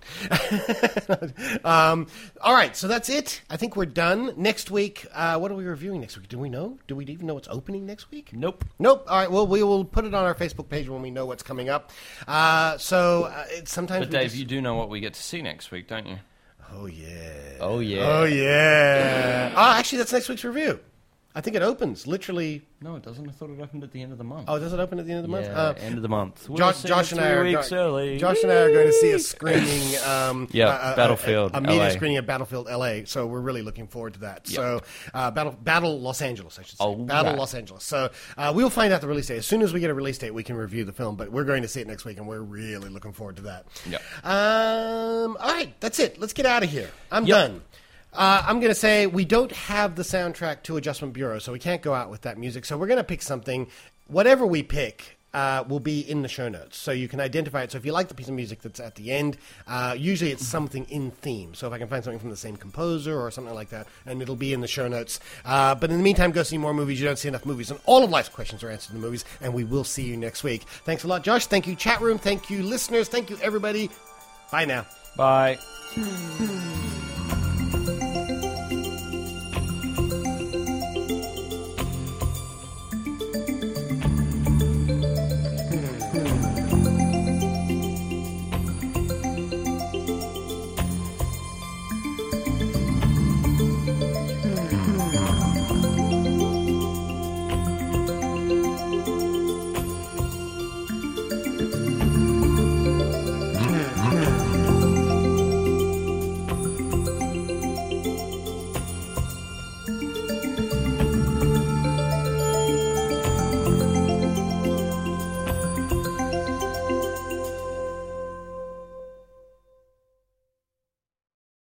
um, all right, so that's it. I think we're done. Next week, uh, what are we reviewing next week? Do we know? Do we even know what's opening next week? Nope. Nope. All right, well, we will put it on our Facebook page when we know what's coming up. Uh, so uh, it's sometimes But we Dave, just... you do know what we get to see next week, don't you? Oh, yeah. Oh, yeah. Oh, yeah. Oh, actually, that's next week's review. I think it opens literally. No, it doesn't. I thought it opened at the end of the month. Oh, does it open at the end of the yeah, month? Uh, end of the month. Josh, Josh and I are weeks go- early. Josh and I are going to see a screening. Um, yeah, uh, Battlefield. A, a media L A. screening of Battlefield L A. So we're really looking forward to that. Yep. So uh, Battle Battle Los Angeles, I should say. Oh, Battle right. Los Angeles. So uh, we'll find out the release date as soon as we get a release date. We can review the film, but we're going to see it next week, and we're really looking forward to that. Yep. Um. All right, that's it. Let's get out of here. I'm Yep. done. Uh, I'm going to say we don't have the soundtrack to Adjustment Bureau, so we can't go out with that music. So we're going to pick something. Whatever we pick uh, will be in the show notes, so you can identify it. So if you like the piece of music that's at the end, uh, usually it's something in theme. So if I can find something from the same composer or something like that, and it'll be in the show notes. Uh, but in the meantime, go see more movies. You don't see enough movies, and all of life's questions are answered in the movies, and we will see you next week. Thanks a lot, Josh. Thank you, chat room. Thank you, listeners. Thank you, everybody. Bye now. Bye. Hmm.